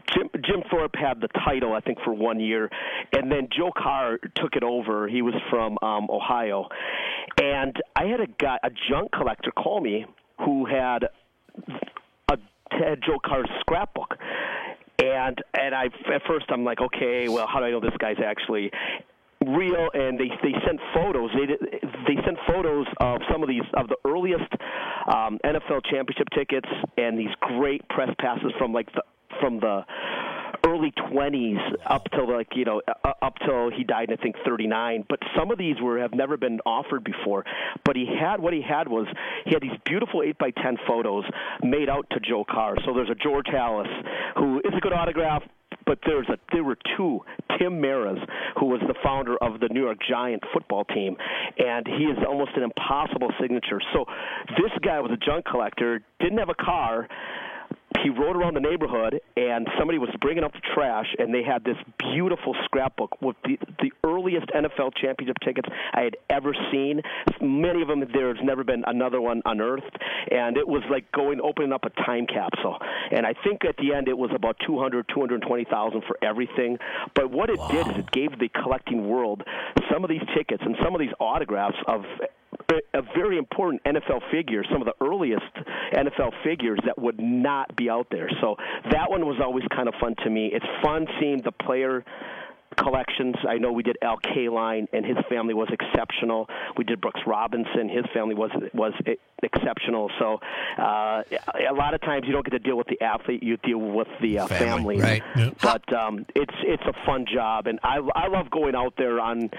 Jim, Jim Thorpe had the title, I think, for one year, and then Joe Carr took it over. He was from um, Ohio, and I had a guy, a junk collector, call me who had a had Joe Carr's scrapbook, and and I at first I'm like, okay, well, how do I know this guy's actually real? And they they sent photos. They did, they sent photos of some of these of the earliest um, N F L championship tickets and these great press passes from like the from the early twenties up till like you know uh, up till he died in I think thirty-nine. But some of these were have never been offered before. But he had what he had was he had these beautiful eight by ten photos made out to Joe Carr. So there's a George Halas who is a good autograph. But there's a, there were two, Tim Maras, who was the founder of the New York Giant football team, and he is almost an impossible signature. So this guy was a junk collector, didn't have a car. He rode around the neighborhood, and somebody was bringing up the trash, and they had this beautiful scrapbook with the, the earliest N F L championship tickets I had ever seen. Many of them, there's never been another one unearthed, and it was like going opening up a time capsule. And I think at the end it was about two hundred, two hundred twenty thousand for everything. But what it wow. did is it gave the collecting world some of these tickets and some of these autographs of a very important N F L figure, some of the earliest N F L figures that would not be out there. So that one was always kind of fun to me. It's fun seeing the player collections. I know we did Al Kaline, and his family was exceptional. We did Brooks Robinson. His family was was exceptional. So uh, a lot of times you don't get to deal with the athlete, you deal with the uh, family. family. Right. Yep. But um, it's it's a fun job, and I I love going out there on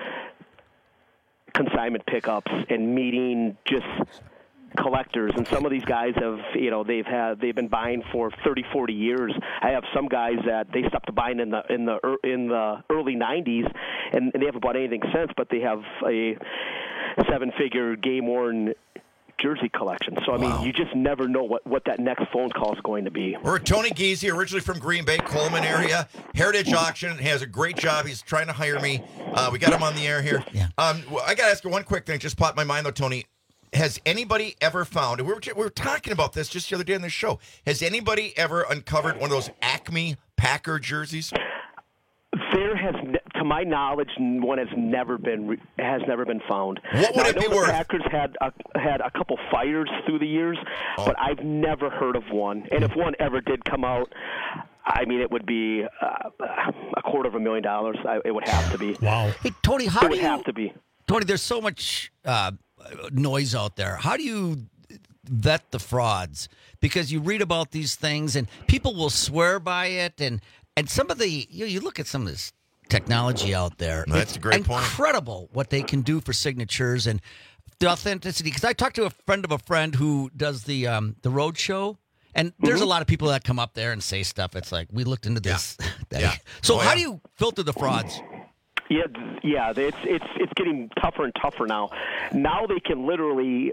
consignment pickups and meeting just collectors. And some of these guys have, you know, they've had they've been buying for thirty, forty years. I have some guys that they stopped buying in the in the in the early nineties, and they haven't bought anything since. But they have a seven-figure game-worn jersey collection. So I mean, wow. you just never know what, what that next phone call is going to be. We're with Tony Giese, originally from Green Bay, Coleman area. Heritage Auction. He has a great job. He's trying to hire me. Uh, we got him on the air here. Yeah. Um, well, I got to ask you one quick thing. It just popped in my mind, though, Tony. Has anybody ever found, and we were, we were talking about this just the other day on the show, has anybody ever uncovered one of those Acme Packer jerseys? There has, to my knowledge, one has never been has never been found. What would now, it I know be the worth? Packers had a, had a couple fires through the years, oh. but I've never heard of one. And if one ever did come out, I mean, it would be uh, a quarter of a million dollars. I, it would have to be. Wow. Hey, Tony, how it do would you have to be? Tony, there's so much uh, noise out there. How do you vet the frauds? Because you read about these things, and people will swear by it, and and some of the you know, you look at some of this technology out there. That's it's a great point. Incredible what they can do for signatures and the authenticity. Because I talked to a friend of a friend who does the um, the road show, and there's Mm-hmm. a lot of people that come up there and say stuff. It's like, we looked into this. Yeah. that- Yeah. So Oh, how yeah. do you filter the frauds? Yeah, yeah. It's it's it's getting tougher and tougher now. Now they can literally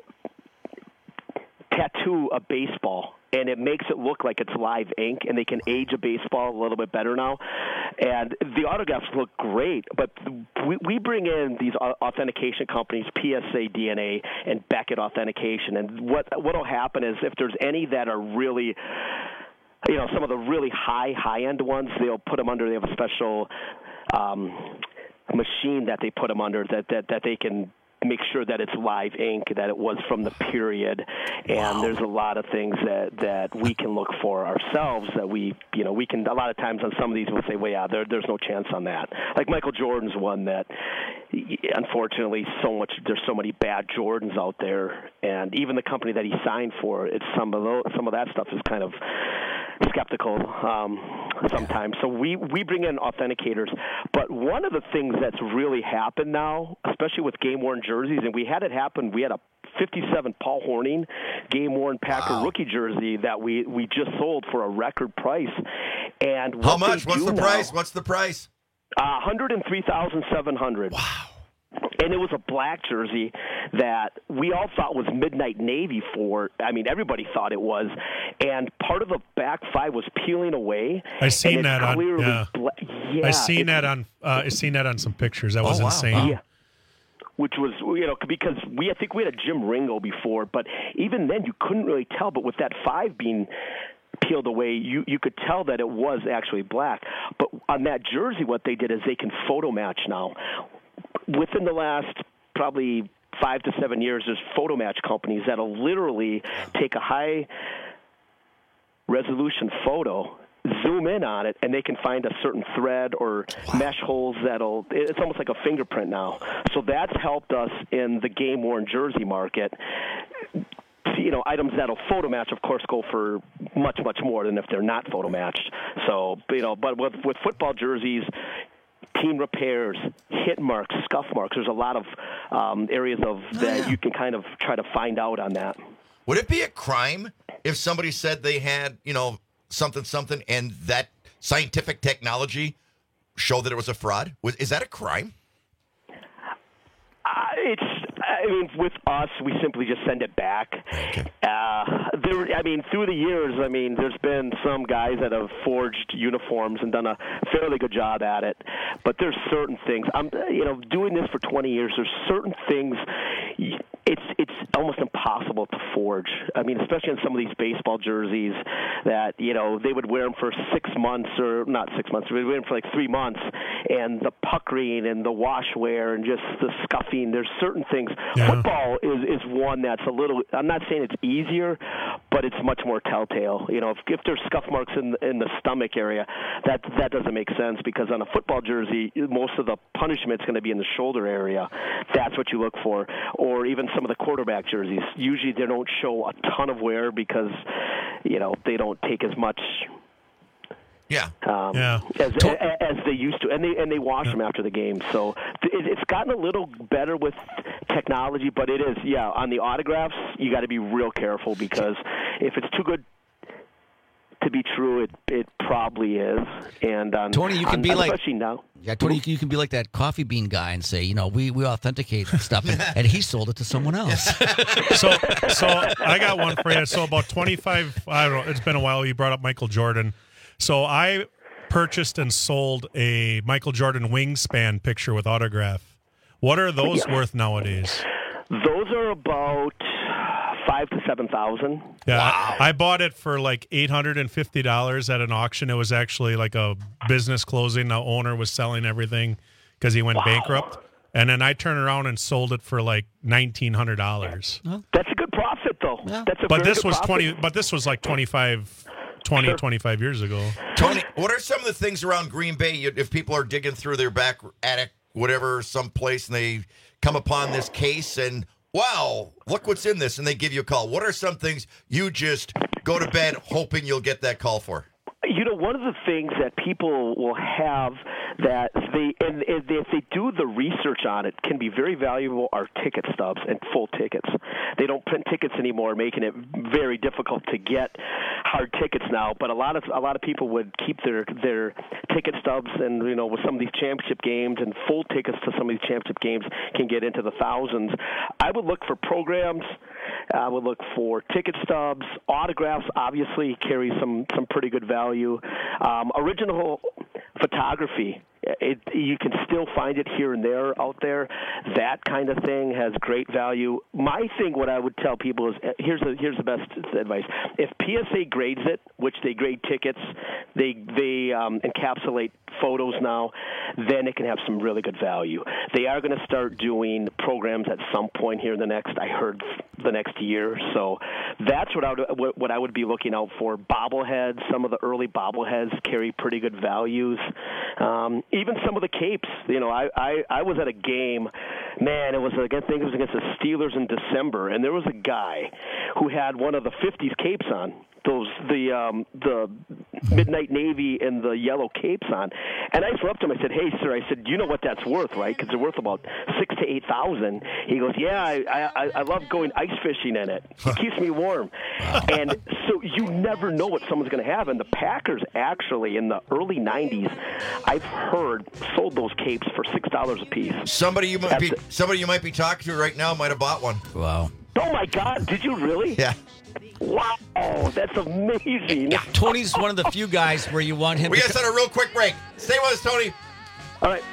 tattoo a baseball, and it makes it look like it's live ink, and they can age a baseball a little bit better now. And the autographs look great, but we, we bring in these authentication companies, P S A D N A and Beckett Authentication, and what what'll happen is if there's any that are really, you know, some of the really high high end ones, they'll put them under. They have a special um, machine that they put them under that that that they can make sure that it's live ink, that it was from the period. And wow. there's a lot of things that, that we can look for ourselves that we, you know, we can, a lot of times on some of these we'll say, well, yeah, there, there's no chance on that. Like Michael Jordan's one that, unfortunately, so much, there's so many bad Jordans out there. And even the company that he signed for, it's some of those, some of that stuff is kind of skeptical um, sometimes. So we, we bring in authenticators. But one of the things that's really happened now, especially with game-worn jerseys, and we had it happen, we had a fifty-seven Paul Hornung game-worn Packer wow. rookie jersey that we, we just sold for a record price. And how much? What's the now, price? What's the price? Uh, one hundred three thousand seven hundred dollars. Wow. And it was a black jersey that we all thought was midnight navy for. I mean, everybody thought it was. And part of the back five was peeling away. I seen that on. Yeah. Bla- yeah, I seen that on. Uh, I seen that on some pictures. That oh, was wow. insane. Wow. Yeah. Which was, you know, because we, I think we had a Jim Ringo before, but even then you couldn't really tell. But with that five being peeled away, you, you could tell that it was actually black. But on that jersey, what they did is they can photo match now. Within the last probably five to seven years, there's photo match companies that'll literally take a high resolution photo, zoom in on it, and they can find a certain thread or mesh holes that'll, it's almost like a fingerprint now. So that's helped us in the game-worn jersey market. You know, items that'll photo match, of course, go for much, much more than if they're not photo matched. So, you know, but with, with football jerseys, team repairs, hit marks, scuff marks, there's a lot of um, areas of that oh, yeah. you can kind of try to find out on that. Would it be a crime if somebody said they had, you know, something, something, and that scientific technology showed that it was a fraud? Was, is that a crime? Uh, it's, I mean, with us, we simply just send it back. Okay. Uh, there, I mean, through the years, I mean, there's been some guys that have forged uniforms and done a fairly good job at it. But there's certain things. I'm, you know, doing this for twenty years. There's certain things. It's it's almost impossible to forge. I mean, especially in some of these baseball jerseys that, you know, they would wear them for six months or not six months, they would wear them for like three months. And the puckering and the wash wear and just the scuffing, there's certain things. Yeah. Football is, is one that's a little, I'm not saying it's easier, but it's much more telltale. You know, if, if there's scuff marks in, in the stomach area, that, that doesn't make sense because on a football jersey, most of the punishment's going to be in the shoulder area. That's what you look for. Or even some of the quarterback jerseys. Usually they don't show a ton of wear because, you know, they don't take as much yeah. Um, yeah. As, as, as they used to. And they and they wash yeah. them after the game. So it, it's gotten a little better with technology, but it is, yeah, on the autographs, you got to be real careful because if it's too good to be true, it it probably is. And on, Tony, you can on, be like now. Yeah, Tony, you can be like that coffee bean guy and say, you know, we, we authenticate stuff, and, and he sold it to someone else. so, so I got one for you. So about twenty-five, I don't know, it's been a while. You brought up Michael Jordan. So I purchased and sold a Michael Jordan wingspan picture with autograph. What are those yeah. worth nowadays? Those are about five to seven thousand. Yeah, wow. I, I bought it for like eight hundred and fifty dollars at an auction. It was actually like a business closing. The owner was selling everything because he went wow. bankrupt, and then I turned around and sold it for like nineteen hundred dollars. That's a good profit, though. Yeah. That's a but very this good was profit. twenty. But this was like twenty-five. twenty, sure. twenty-five years ago. Tony, what are some of the things around Green Bay if people are digging through their back attic, whatever, someplace, and they come upon this case and, wow, look what's in this, and they give you a call? What are some things you just go to bed hoping you'll get that call for? You know, one of the things that people will have that they, and if they do the research on it, can be very valuable are ticket stubs and full tickets. They don't print tickets anymore, making it very difficult to get hard tickets now. But a lot of a lot of people would keep their their ticket stubs, and you know, with some of these championship games and full tickets to some of these championship games can get into the thousands. I would look for programs. I would look for ticket stubs, autographs. Obviously, carry some some pretty good value. Um, original photography. It, you can still find it here and there out there. That kind of thing has great value. My thing, what I would tell people is, here's the here's the best advice. If P S A grades it, which they grade tickets, they they um, encapsulate photos now, then it can have some really good value. They are going to start doing programs at some point here in the next, I heard, the next year. So that's what I would, what I would be looking out for. Bobbleheads, some of the early bobbleheads carry pretty good values. Um, even some of the capes. You know, I, I, I was at a game, man, it was, I think it was against the Steelers in December, and there was a guy who had one of the fifties capes on. Those the um, the midnight navy and the yellow capes on, and I flew up to him. I said, "Hey, sir," I said, "You know what that's worth, right? Because they're worth about six to eight thousand." He goes, "Yeah, I, I I love going ice fishing in it. It keeps me warm." And so you never know what someone's going to have. And the Packers actually in the early nineties, I've heard, sold those capes for six dollars a piece. Somebody you might that's be it. somebody you might be talking to right now might have bought one. Wow. Oh my God! Did you really? Yeah. Wow, that's amazing. Yeah, Tony's one of the few guys where you want him we to... We got to set a real quick break. Stay with us, Tony. All right.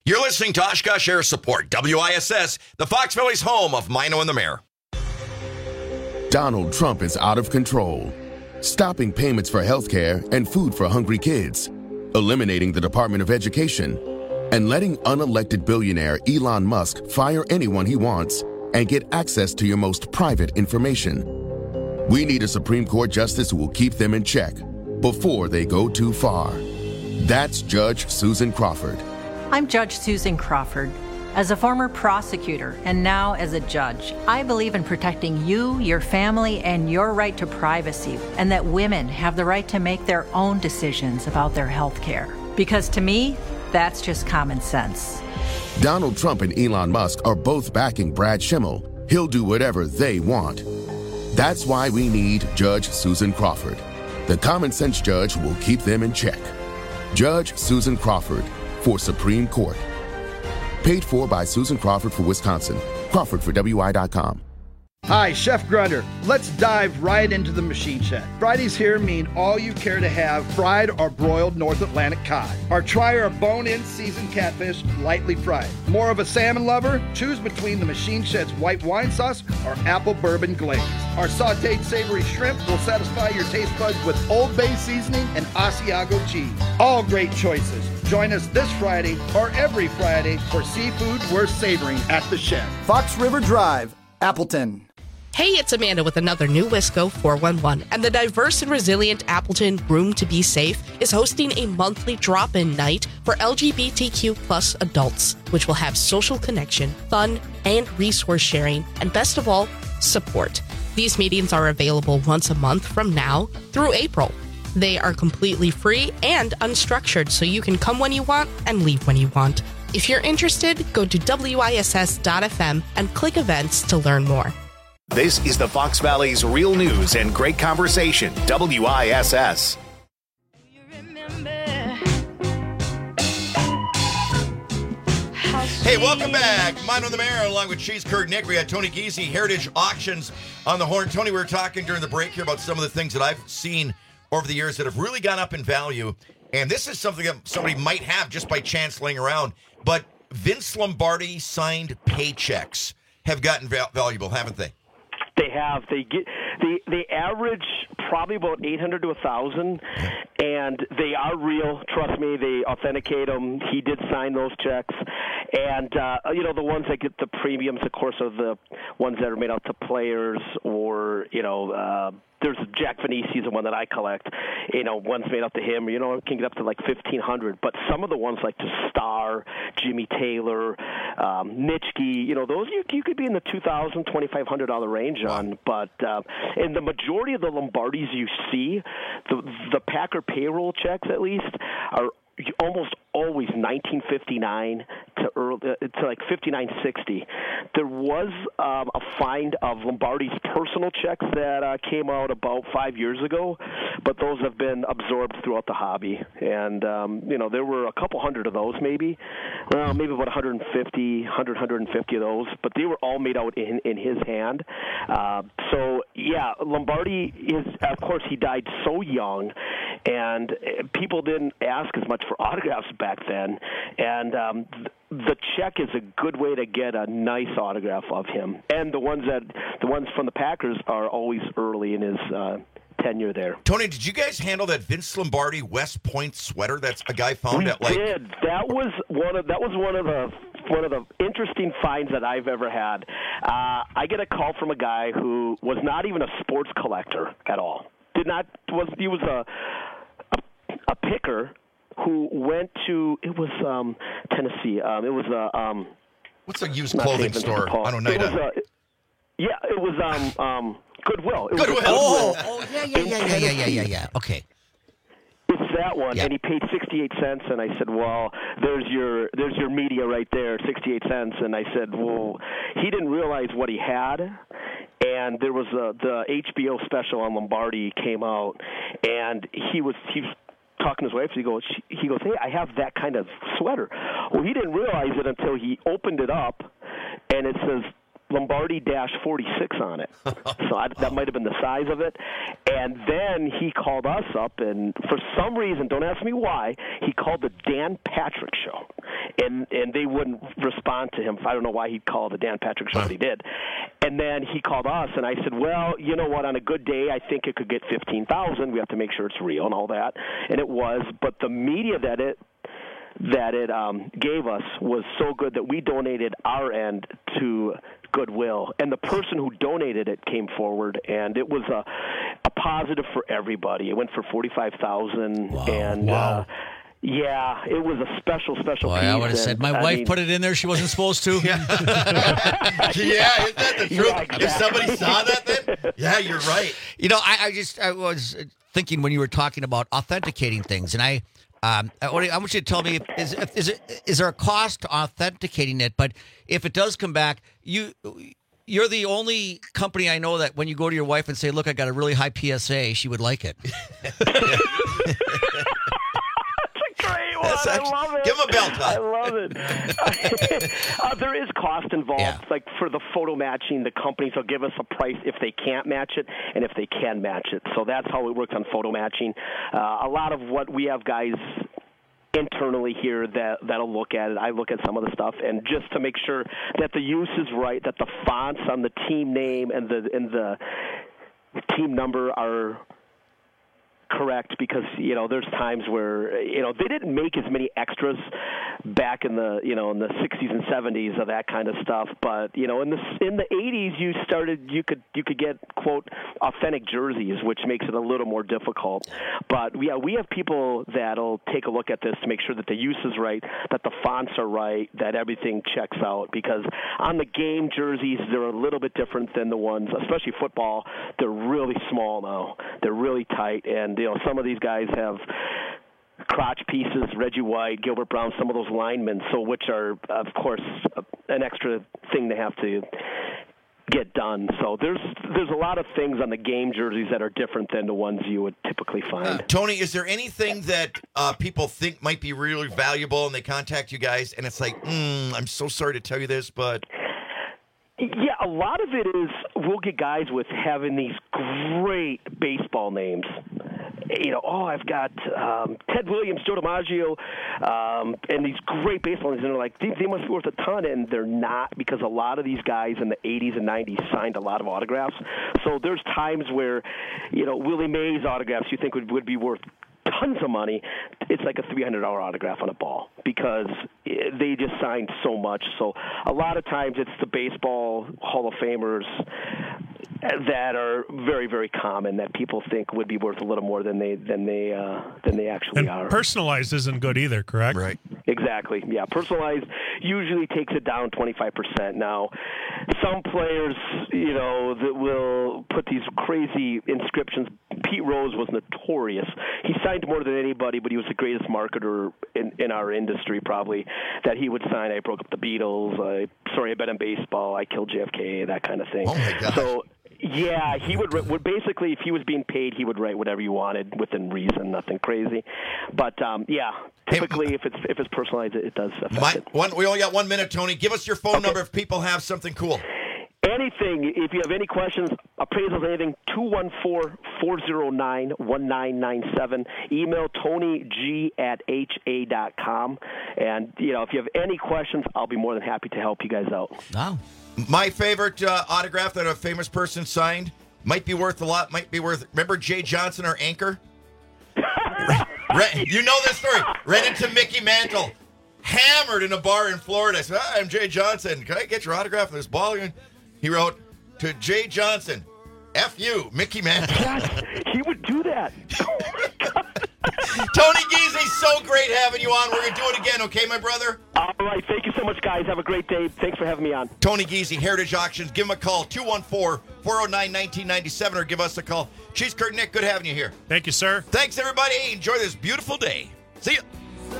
You're listening to Oshkosh Air Support, W I S S, the Fox Valley's home of Mino and the Mayor. Donald Trump is out of control, stopping payments for health care and food for hungry kids, eliminating the Department of Education, and letting unelected billionaire Elon Musk fire anyone he wants and get access to your most private information. We need a Supreme Court justice who will keep them in check before they go too far. That's Judge Susan Crawford. I'm Judge Susan Crawford. As a former prosecutor and now as a judge, I believe in protecting you, your family, and your right to privacy, and that women have the right to make their own decisions about their health care. Because to me, that's just common sense. Donald Trump and Elon Musk are both backing Brad Schimmel. He'll do whatever they want. That's why we need Judge Susan Crawford, the common sense judge who will keep them in check. Judge Susan Crawford for Supreme Court. Paid for by Susan Crawford for Wisconsin. Crawford for W I dot com. Hi, Chef Grunder. Let's dive right into the machine shed. Fridays here mean all you care to have fried or broiled North Atlantic cod. Or try our bone-in seasoned catfish lightly fried. More of a salmon lover? Choose between the machine shed's white wine sauce or apple bourbon glaze. Our sauteed savory shrimp will satisfy your taste buds with Old Bay seasoning and Asiago cheese. All great choices. Join us this Friday or every Friday for seafood worth savoring at the shed. Fox River Drive, Appleton. Hey, it's Amanda with another new Wisco four one one, and the diverse and resilient Appleton Room to Be Safe is hosting a monthly drop-in night for L G B T Q plus adults, which will have social connection, fun, and resource sharing, and best of all, support. These meetings are available once a month from now through April. They are completely free and unstructured, so you can come when you want and leave when you want. If you're interested, go to W I S S dot F M and click events to learn more. This is the Fox Valley's real news and great conversation, W I S S. Hey, welcome back. Mine on the Mayor, along with Cheese Curd Nick. We had Tony Giese, Heritage Auctions on the horn. Tony, we were talking during the break here about some of the things that I've seen over the years that have really gone up in value. And this is something that somebody might have just by chance laying around. But Vince Lombardi signed paychecks have gotten val- valuable, haven't they? They have. They get they they average probably about eight hundred to a thousand, and they are real. Trust me, they authenticate them. He did sign those checks, and uh, you know the ones that get the premiums, of course, are the ones that are made out to players, or you know. Uh, There's Jack Vanisi's the one that I collect. You know, one's made up to him. You know, it can get up to like fifteen hundred. But some of the ones like the Star, Jimmy Taylor, um, Nitschke, you know, those you, you could be in the two thousand dollars, twenty-five hundred dollars range on. But uh, and the majority of the Lombardis you see, the the Packer payroll checks at least, are almost always nineteen fifty-nine to early, uh, to like fifty-nine sixty. There was um, a find of Lombardi's personal checks that uh, came out about five years ago, but those have been absorbed throughout the hobby. And um, you know, there were a couple hundred of those, maybe, well, maybe about one hundred fifty, one hundred, one hundred fifty of those, but they were all made out in in his hand. Uh, so yeah, Lombardi is, of course, he died so young, and people didn't ask as much for autographs back then, and um, the check is a good way to get a nice autograph of him. And the ones that the ones from the Packers are always early in his uh, tenure there. Tony, did you guys handle that Vince Lombardi West Point sweater that's a guy found we at like? did. That was one of that was one of the one of the interesting finds that I've ever had. Uh, I get a call from a guy who was not even a sports collector at all. Did not was he was a a, a picker who went to it was um, Tennessee. Um, it was a um, what's a used clothing store? I don't know. It was a, yeah, it was um, um, Goodwill. It Goodwill. Was Oh, Goodwill. oh, yeah, yeah, yeah, yeah, yeah, yeah, yeah, yeah. Okay. It's that one, Yeah. and he paid sixty-eight cents. And I said, "Well, there's your there's your media right there, sixty-eight cents." And I said, "Well, he didn't realize what he had." And there was a, the H B O special on Lombardi came out, and he was he was talking to his wife. He goes, he goes, "Hey, I have that kind of sweater." Well, he didn't realize it until he opened it up, and it says Lombardi forty-six on it. So I, that might have been the size of it. And then he called us up, and for some reason, don't ask me why, he called the Dan Patrick Show. and and they wouldn't respond to him. I don't know why he'd call the Dan Patrick Show, but he did. And then he called us, and I said, well, you know what, on a good day, I think it could get fifteen thousand. We have to make sure it's real and all that. And it was, but the media that it that it um, gave us was so good that we donated our end to Goodwill. And the person who donated it came forward, and it was a, a positive for everybody. It went for forty-five thousand dollars. Wow. And, wow. Uh, yeah, it was a special, special Boy, piece. I would have said, my I wife mean, put it in there. She wasn't supposed to. Yeah, isn't that the truth? Yeah, exactly. If somebody saw that, then yeah, you're right. You know, I, I just I was thinking when you were talking about authenticating things, and I, um, I, I want you to tell me, is is it is there a cost to authenticating it? But if it does come back, you. You're the only company I know that when you go to your wife and say, look, I got a really high P S A, she would like it. Great one. I love it. Give him a bell, Todd. I love it. uh, there is cost involved. Yeah. Like for the photo matching, the companies will give us a price if they can't match it and if they can match it. So that's how it works on photo matching. Uh, a lot of what we have guys internally here that that'll look at it. I look at some of the stuff, and just to make sure that the use is right, that the fonts on the team name and the and the team number are correct, because you know there's times where you know they didn't make as many extras back in the you know in the sixties and seventies of that kind of stuff, but you know in the in the eighties you started you could you could get quote authentic jerseys, which makes it a little more difficult. But yeah, we have people that'll take a look at this to make sure that the use is right, that the fonts are right, that everything checks out, because on the game jerseys they're a little bit different than the ones, especially football. They're really small now. They're really tight, and you know, some of these guys have crotch pieces, Reggie White, Gilbert Brown, some of those linemen, so which are, of course, an extra thing to have to get done. So there's there's a lot of things on the game jerseys that are different than the ones you would typically find. Uh, Tony, is there anything that uh, people think might be really valuable and they contact you guys and it's like, mm, I'm so sorry to tell you this, but... Yeah, a lot of it is we'll get guys with having these great baseball names. You know, oh, I've got um, Ted Williams, Joe DiMaggio, um, and these great baseball names. And they're like, they, they must be worth a ton, and they're not, because a lot of these guys in the eighties and nineties signed a lot of autographs. So there's times where, you know, Willie Mays autographs you think would, would be worth tons of money. It's like a three hundred dollars autograph on a ball, because they just signed so much. So a lot of times it's the baseball Hall of Famers that are very, very common that people think would be worth a little more than they than they uh, than they actually and are. Personalized isn't good either, correct? Right. Exactly. Yeah, personalized usually takes it down twenty-five percent. Now, some players, you know, that will put these crazy inscriptions. Pete Rose was notorious. He signed more than anybody, but he was the greatest marketer in, in our industry, probably, that he would sign, I broke up the Beatles, I, sorry, I bet on baseball, I killed J F K, that kind of thing. Oh, my God. So, yeah, he would, would basically, if he was being paid, he would write whatever you wanted within reason, nothing crazy. But, um, yeah, typically hey, if it's if it's personalized, it, it does affect my, it. One, we only got one minute, Tony. Give us your phone okay. number if people have something cool. Anything, if you have any questions, appraisals, anything, two one four, four oh nine, one nine nine seven. Email Tony G at H A dot com. And, you know, if you have any questions, I'll be more than happy to help you guys out. Wow. My favorite uh, autograph that a famous person signed might be worth a lot, might be worth, remember Jay Johnson, our anchor? You know this story. Ran into Mickey Mantle, hammered in a bar in Florida. I said, hi, I'm Jay Johnson. Can I get your autograph on this ball? He wrote, to Jay Johnson, F you, Mickey Mantle. Yes, he would do that. Tony Giese, so great having you on. We're going to do it again, okay, my brother? All right. Thank you so much, guys. Have a great day. Thanks for having me on. Tony Giese, Heritage Auctions. Give him a call, two one four, four oh nine, one nine nine seven, or give us a call. Cheese Curtain Nick, good having you here. Thank you, sir. Thanks, everybody. Enjoy this beautiful day. See you.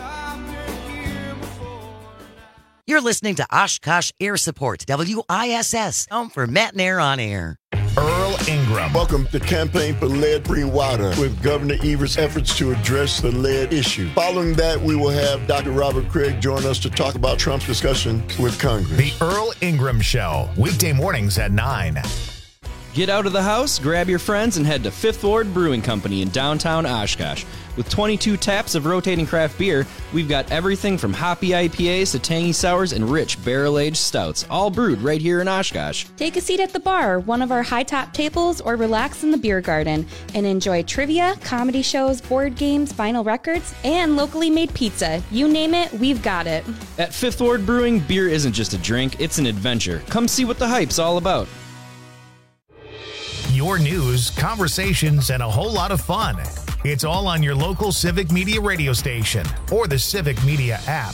You're listening to Oshkosh Air Support, W I S S, home for Matt and Air on Air. Earl Ingram. Welcome to Campaign for Lead-Free Water with Governor Evers' efforts to address the lead issue. Following that, we will have Doctor Robert Craig join us to talk about Trump's discussion with Congress. The Earl Ingram Show, weekday mornings at nine. Get out of the house, grab your friends, and head to Fifth Ward Brewing Company in downtown Oshkosh. With twenty-two taps of rotating craft beer, we've got everything from hoppy I P As to tangy sours and rich barrel-aged stouts, all brewed right here in Oshkosh. Take a seat at the bar, one of our high-top tables, or relax in the beer garden and enjoy trivia, comedy shows, board games, vinyl records, and locally made pizza. You name it, we've got it. At Fifth Ward Brewing, beer isn't just a drink, it's an adventure. Come see what the hype's all about. Your news, conversations, and a whole lot of fun. It's all on your local Civic Media radio station or the Civic Media app.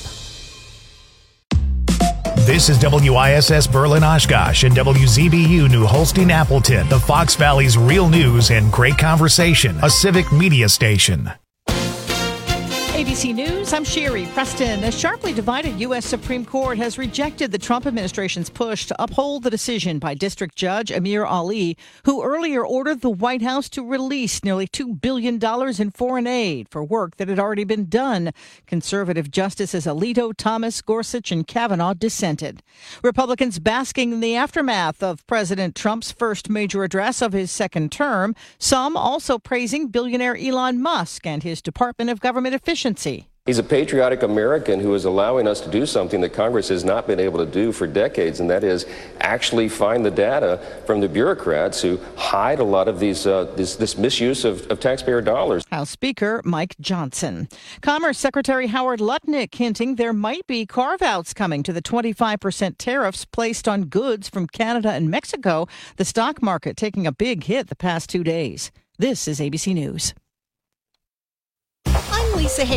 This is W I S S Berlin Oshkosh and W Z B U New Holstein Appleton, the Fox Valley's real news and great conversation, a Civic Media station. A B C News, I'm Sherry Preston. A sharply divided U S Supreme Court has rejected the Trump administration's push to uphold the decision by District Judge Amir Ali, who earlier ordered the White House to release nearly two billion dollars in foreign aid for work that had already been done. Conservative Justices Alito, Thomas, Gorsuch, and Kavanaugh dissented. Republicans basking in the aftermath of President Trump's first major address of his second term, some also praising billionaire Elon Musk and his Department of Government Efficiency. He's a patriotic American who is allowing us to do something that Congress has not been able to do for decades, and that is actually find the data from the bureaucrats who hide a lot of these uh, this, this misuse of, of taxpayer dollars. House Speaker Mike Johnson. Commerce Secretary Howard Lutnick hinting there might be carve-outs coming to the twenty-five percent tariffs placed on goods from Canada and Mexico. The stock market taking a big hit the past two days. This is A B C News. I'm Lisa Hay.